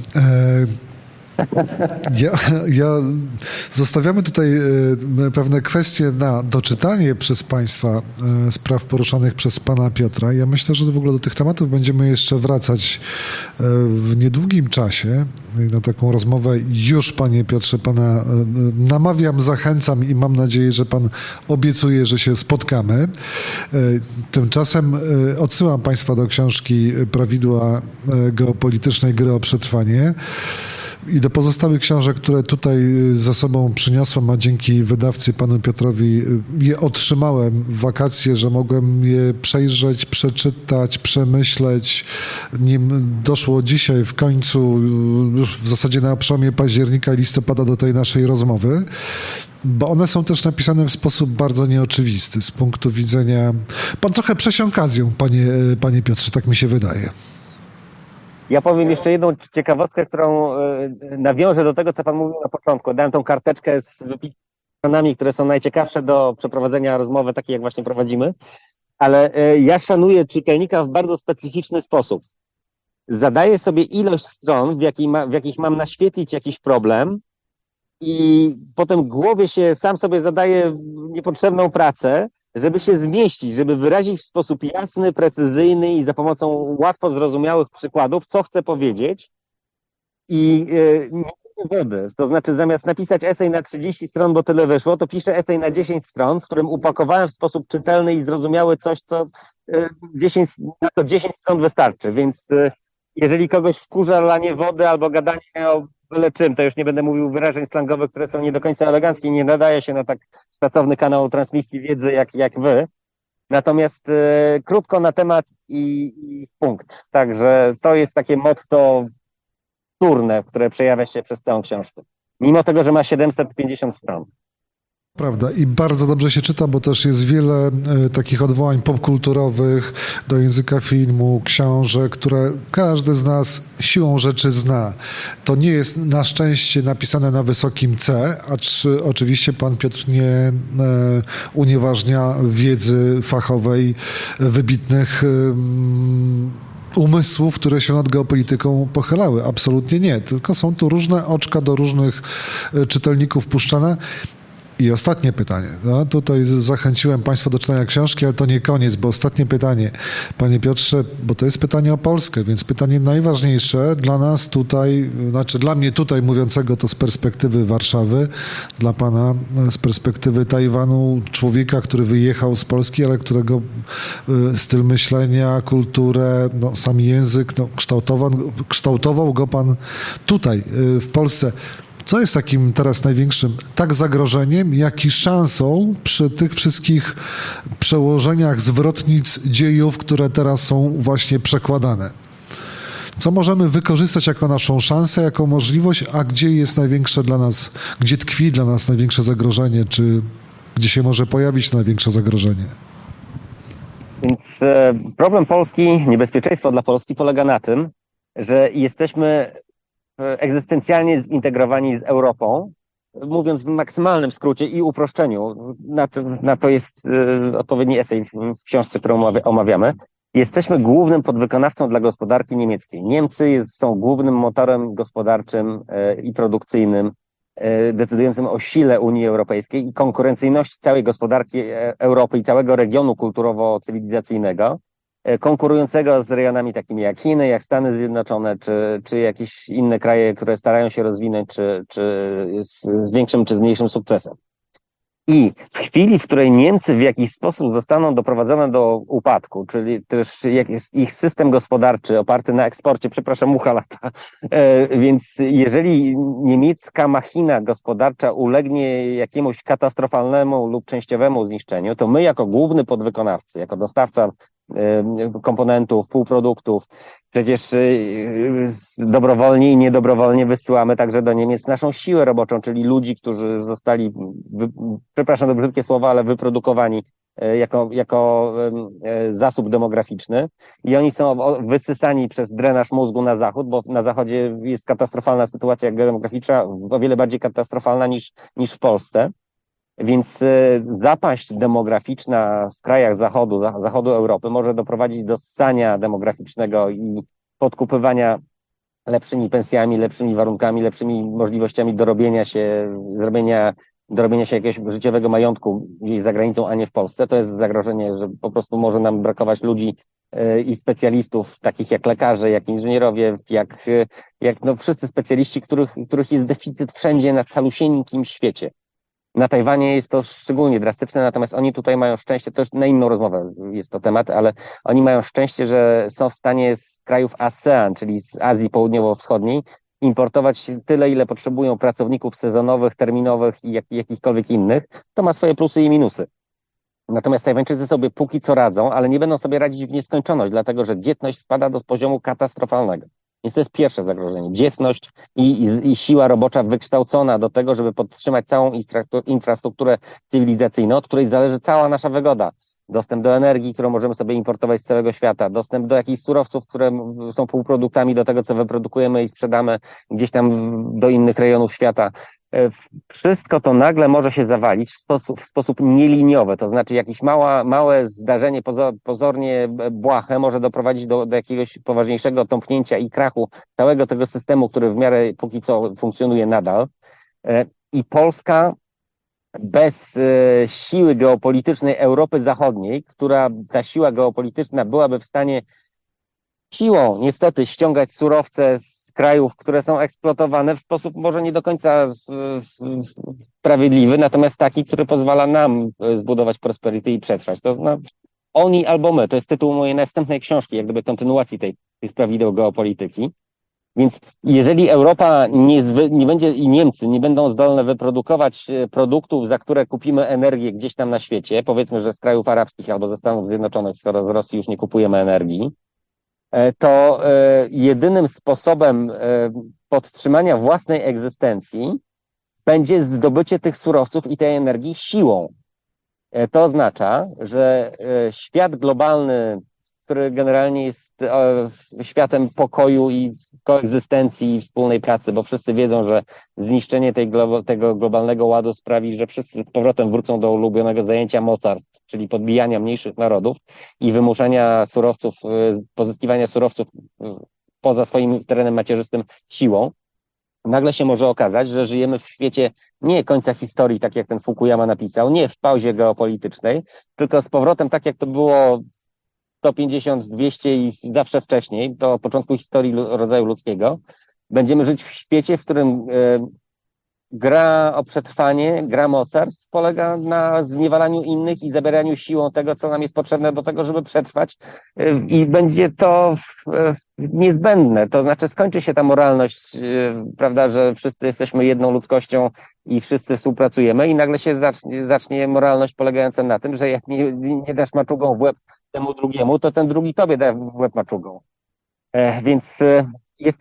Zostawiamy tutaj pewne kwestie na doczytanie przez Państwa spraw poruszanych przez Pana Piotra. Ja myślę, że w ogóle do tych tematów będziemy jeszcze wracać w niedługim czasie. Na taką rozmowę już, Panie Piotrze, Pana namawiam, zachęcam i mam nadzieję, że Pan obiecuje, że się spotkamy. Tymczasem odsyłam Państwa do książki Prawidła geopolitycznej gry o przetrwanie i do pozostałych książek, które tutaj za sobą przyniosłem, a dzięki wydawcy panu Piotrowi je otrzymałem w wakacje, że mogłem je przejrzeć, przeczytać, przemyśleć, nim doszło dzisiaj w końcu, już w zasadzie na przełomie października i listopada do tej naszej rozmowy, bo one są też napisane w sposób bardzo nieoczywisty z punktu widzenia... Pan trochę przesiąkazją, panie Piotrze, tak mi się wydaje. Ja powiem jeszcze jedną ciekawostkę, którą nawiążę do tego, co Pan mówił na początku. Dałem tą karteczkę z wypisem stronami, które są najciekawsze do przeprowadzenia rozmowy, takiej jak właśnie prowadzimy, ale ja szanuję czytelnika w bardzo specyficzny sposób. Zadaję sobie ilość stron, w jakich mam naświetlić jakiś problem i potem w głowie się sam sobie zadaję niepotrzebną pracę, żeby się zmieścić, żeby wyrazić w sposób jasny, precyzyjny i za pomocą łatwo zrozumiałych przykładów, co chcę powiedzieć. I nie ma wody. To znaczy, zamiast napisać esej na 30 stron, bo tyle wyszło, to piszę esej na 10 stron, w którym upakowałem w sposób czytelny i zrozumiały coś, co 10, na to 10 stron wystarczy. Więc jeżeli kogoś wkurza lanie wody albo gadanie o byle czym, to już nie będę mówił wyrażeń slangowych, które są nie do końca eleganckie, nie nadaje się na tak szacowny kanał transmisji wiedzy jak wy. Natomiast krótko na temat i punkt. Także to jest takie motto wtórne, które przejawia się przez całą książkę. Mimo tego, że ma 750 stron. Prawda, i bardzo dobrze się czyta, bo też jest wiele takich odwołań popkulturowych do języka filmu, książek, które każdy z nas siłą rzeczy zna. To nie jest na szczęście napisane na wysokim C, acz oczywiście pan Piotr nie unieważnia wiedzy fachowej wybitnych umysłów, które się nad geopolityką pochylały. Absolutnie nie, tylko są tu różne oczka do różnych czytelników puszczane. I ostatnie pytanie. No, tutaj zachęciłem Państwa do czytania książki, ale to nie koniec, bo ostatnie pytanie, Panie Piotrze, bo to jest pytanie o Polskę, więc pytanie najważniejsze dla nas tutaj, znaczy dla mnie tutaj mówiącego to z perspektywy Warszawy, dla Pana z perspektywy Tajwanu, człowieka, który wyjechał z Polski, ale którego styl myślenia, kulturę, no, sam język, no, kształtował go Pan tutaj, w Polsce. Co jest takim teraz największym tak zagrożeniem, jak i szansą przy tych wszystkich przełożeniach zwrotnic dziejów, które teraz są właśnie przekładane? Co możemy wykorzystać jako naszą szansę, jako możliwość, a gdzie jest największe dla nas, gdzie tkwi dla nas największe zagrożenie, czy gdzie się może pojawić największe zagrożenie? Więc problem Polski, niebezpieczeństwo dla Polski polega na tym, że jesteśmy egzystencjalnie zintegrowani z Europą, mówiąc w maksymalnym skrócie i uproszczeniu, na to jest odpowiedni esej w książce, którą omawiamy. Jesteśmy głównym podwykonawcą dla gospodarki niemieckiej. Niemcy są głównym motorem gospodarczym i produkcyjnym, decydującym o sile Unii Europejskiej i konkurencyjności całej gospodarki Europy i całego regionu kulturowo-cywilizacyjnego, konkurującego z rejonami takimi jak Chiny, jak Stany Zjednoczone, czy jakieś inne kraje, które starają się rozwinąć, czy z większym czy z mniejszym sukcesem. I w chwili, w której Niemcy w jakiś sposób zostaną doprowadzone do upadku, czyli też ich system gospodarczy oparty na eksporcie, przepraszam, mucha lata, więc jeżeli niemiecka machina gospodarcza ulegnie jakiemuś katastrofalnemu lub częściowemu zniszczeniu, to my jako główny podwykonawcy, jako dostawca komponentów, półproduktów, przecież dobrowolnie i niedobrowolnie wysyłamy także do Niemiec naszą siłę roboczą, czyli ludzi, którzy zostali, przepraszam za brzydkie słowa, ale wyprodukowani jako zasób demograficzny i oni są wysysani przez drenaż mózgu na zachód, bo na zachodzie jest katastrofalna sytuacja demograficzna, o wiele bardziej katastrofalna niż w Polsce. Więc zapaść demograficzna w krajach zachodu Europy może doprowadzić do ssania demograficznego i podkupywania lepszymi pensjami, lepszymi warunkami, lepszymi możliwościami dorobienia się jakiegoś życiowego majątku gdzieś za granicą, a nie w Polsce. To jest zagrożenie, że po prostu może nam brakować ludzi i specjalistów, takich jak lekarze, jak inżynierowie, jak no wszyscy specjaliści, których jest deficyt wszędzie na calusieńkim świecie. Na Tajwanie jest to szczególnie drastyczne, natomiast oni tutaj mają szczęście, to już na inną rozmowę jest to temat, ale oni mają szczęście, że są w stanie z krajów ASEAN, czyli z Azji Południowo-Wschodniej, importować tyle, ile potrzebują pracowników sezonowych, terminowych i jakichkolwiek innych. To ma swoje plusy i minusy. Natomiast Tajwańczycy sobie póki co radzą, ale nie będą sobie radzić w nieskończoność, dlatego że dzietność spada do poziomu katastrofalnego. Więc to jest pierwsze zagrożenie. Dzietność i siła robocza wykształcona do tego, żeby podtrzymać całą infrastrukturę cywilizacyjną, od której zależy cała nasza wygoda. Dostęp do energii, którą możemy sobie importować z całego świata, dostęp do jakichś surowców, które są półproduktami do tego, co wyprodukujemy i sprzedamy gdzieś tam do innych rejonów świata. wszystko to nagle może się zawalić w sposób nieliniowy, to znaczy jakieś małe zdarzenie pozornie błahe może doprowadzić do jakiegoś poważniejszego tąpnięcia i krachu całego tego systemu, który w miarę póki co funkcjonuje nadal. I Polska bez siły geopolitycznej Europy Zachodniej, która ta siła geopolityczna byłaby w stanie siłą niestety ściągać surowce z krajów, które są eksploatowane w sposób może nie do końca sprawiedliwy, natomiast taki, który pozwala nam zbudować prosperity i przetrwać. To oni albo my, to jest tytuł mojej następnej książki, jak gdyby kontynuacji tych prawideł geopolityki. Więc jeżeli Europa nie będzie i Niemcy nie będą zdolne wyprodukować produktów, za które kupimy energię gdzieś tam na świecie, powiedzmy, że z krajów arabskich albo ze Stanów Zjednoczonych, skoro z Rosji już nie kupujemy energii, to jedynym sposobem podtrzymania własnej egzystencji będzie zdobycie tych surowców i tej energii siłą. To oznacza, że świat globalny, który generalnie jest światem pokoju i koegzystencji i wspólnej pracy, bo wszyscy wiedzą, że zniszczenie tego globalnego ładu sprawi, że wszyscy z powrotem wrócą do ulubionego zajęcia mocarstw, czyli podbijania mniejszych narodów i wymuszania surowców, pozyskiwania surowców poza swoim terenem macierzystym siłą. Nagle się może okazać, że żyjemy w świecie nie końca historii, tak jak ten Fukuyama napisał, nie w pauzie geopolitycznej, tylko z powrotem, tak jak to było 150, 200 i zawsze wcześniej, do początku historii rodzaju ludzkiego. Będziemy żyć w świecie, w którym gra o przetrwanie, gra mocarstw polega na zniewalaniu innych i zabieraniu siłą tego, co nam jest potrzebne do tego, żeby przetrwać, i będzie to niezbędne. To znaczy skończy się ta moralność, prawda, że wszyscy jesteśmy jedną ludzkością i wszyscy współpracujemy i nagle się zacznie moralność polegająca na tym, że jak nie dasz maczugą w łeb temu drugiemu, to ten drugi tobie da w łeb maczugą. Więc jest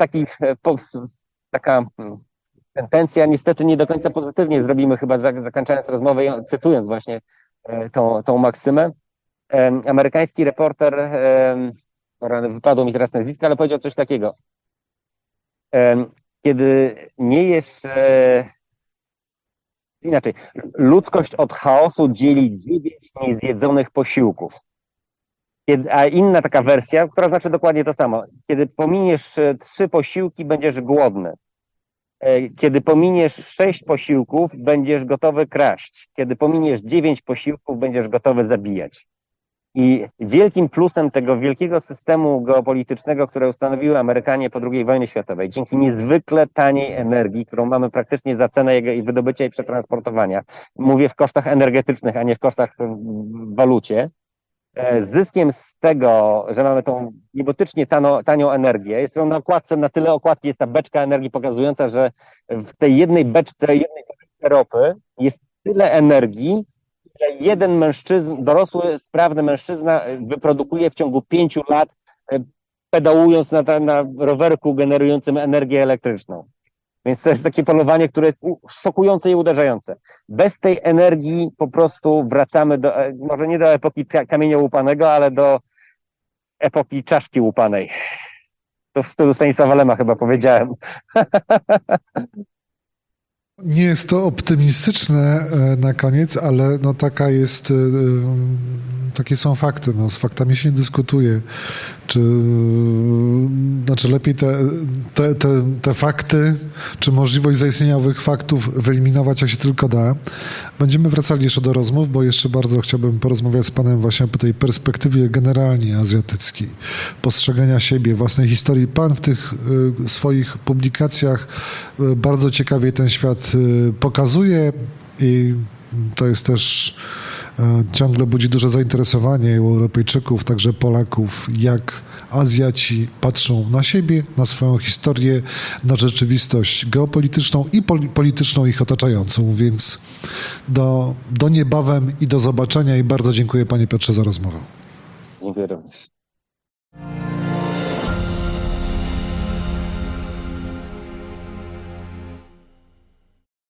taka tendencja, niestety nie do końca pozytywnie zrobimy chyba, zakończając rozmowę, cytując właśnie tą maksymę. Amerykański reporter, wypadło mi teraz nazwisko, ale powiedział coś takiego. Kiedy nie jesz... Inaczej, ludzkość od chaosu dzieli 9 niezjedzonych posiłków. A inna taka wersja, która znaczy dokładnie to samo. Kiedy pominiesz 3 posiłki, będziesz głodny. Kiedy pominiesz 6 posiłków, będziesz gotowy kraść. Kiedy pominiesz 9 posiłków, będziesz gotowy zabijać. I wielkim plusem tego wielkiego systemu geopolitycznego, które ustanowiły Amerykanie po II wojnie światowej, dzięki niezwykle taniej energii, którą mamy praktycznie za cenę jej wydobycia i przetransportowania, mówię w kosztach energetycznych, a nie w kosztach w walucie, zyskiem z tego, że mamy tą niebotycznie tanią energię, jest to na okładce, na tyle okładki jest ta beczka energii pokazująca, że w tej jednej beczce ropy jest tyle energii, ile jeden dorosły, sprawny mężczyzna wyprodukuje w ciągu 5 lat, pedałując na rowerku generującym energię elektryczną. Więc to jest takie polowanie, które jest szokujące i uderzające. Bez tej energii po prostu wracamy może nie do epoki kamienia łupanego, ale do epoki czaszki łupanej. To w stylu Stanisława Lema chyba powiedziałem. Nie jest to optymistyczne na koniec, ale no takie są fakty. No, z faktami się nie dyskutuje. Znaczy lepiej te fakty, czy możliwość zaistnienia owych faktów wyeliminować, jak się tylko da. Będziemy wracali jeszcze do rozmów, bo jeszcze bardzo chciałbym porozmawiać z panem właśnie o tej perspektywie generalnie azjatyckiej, postrzegania siebie, własnej historii. Pan w tych swoich publikacjach bardzo ciekawie ten świat pokazuje i to jest też ciągle budzi duże zainteresowanie u Europejczyków, także Polaków, jak Azjaci patrzą na siebie, na swoją historię, na rzeczywistość geopolityczną i polityczną ich otaczającą, więc do niebawem i do zobaczenia i bardzo dziękuję panie Piotrze za rozmowę.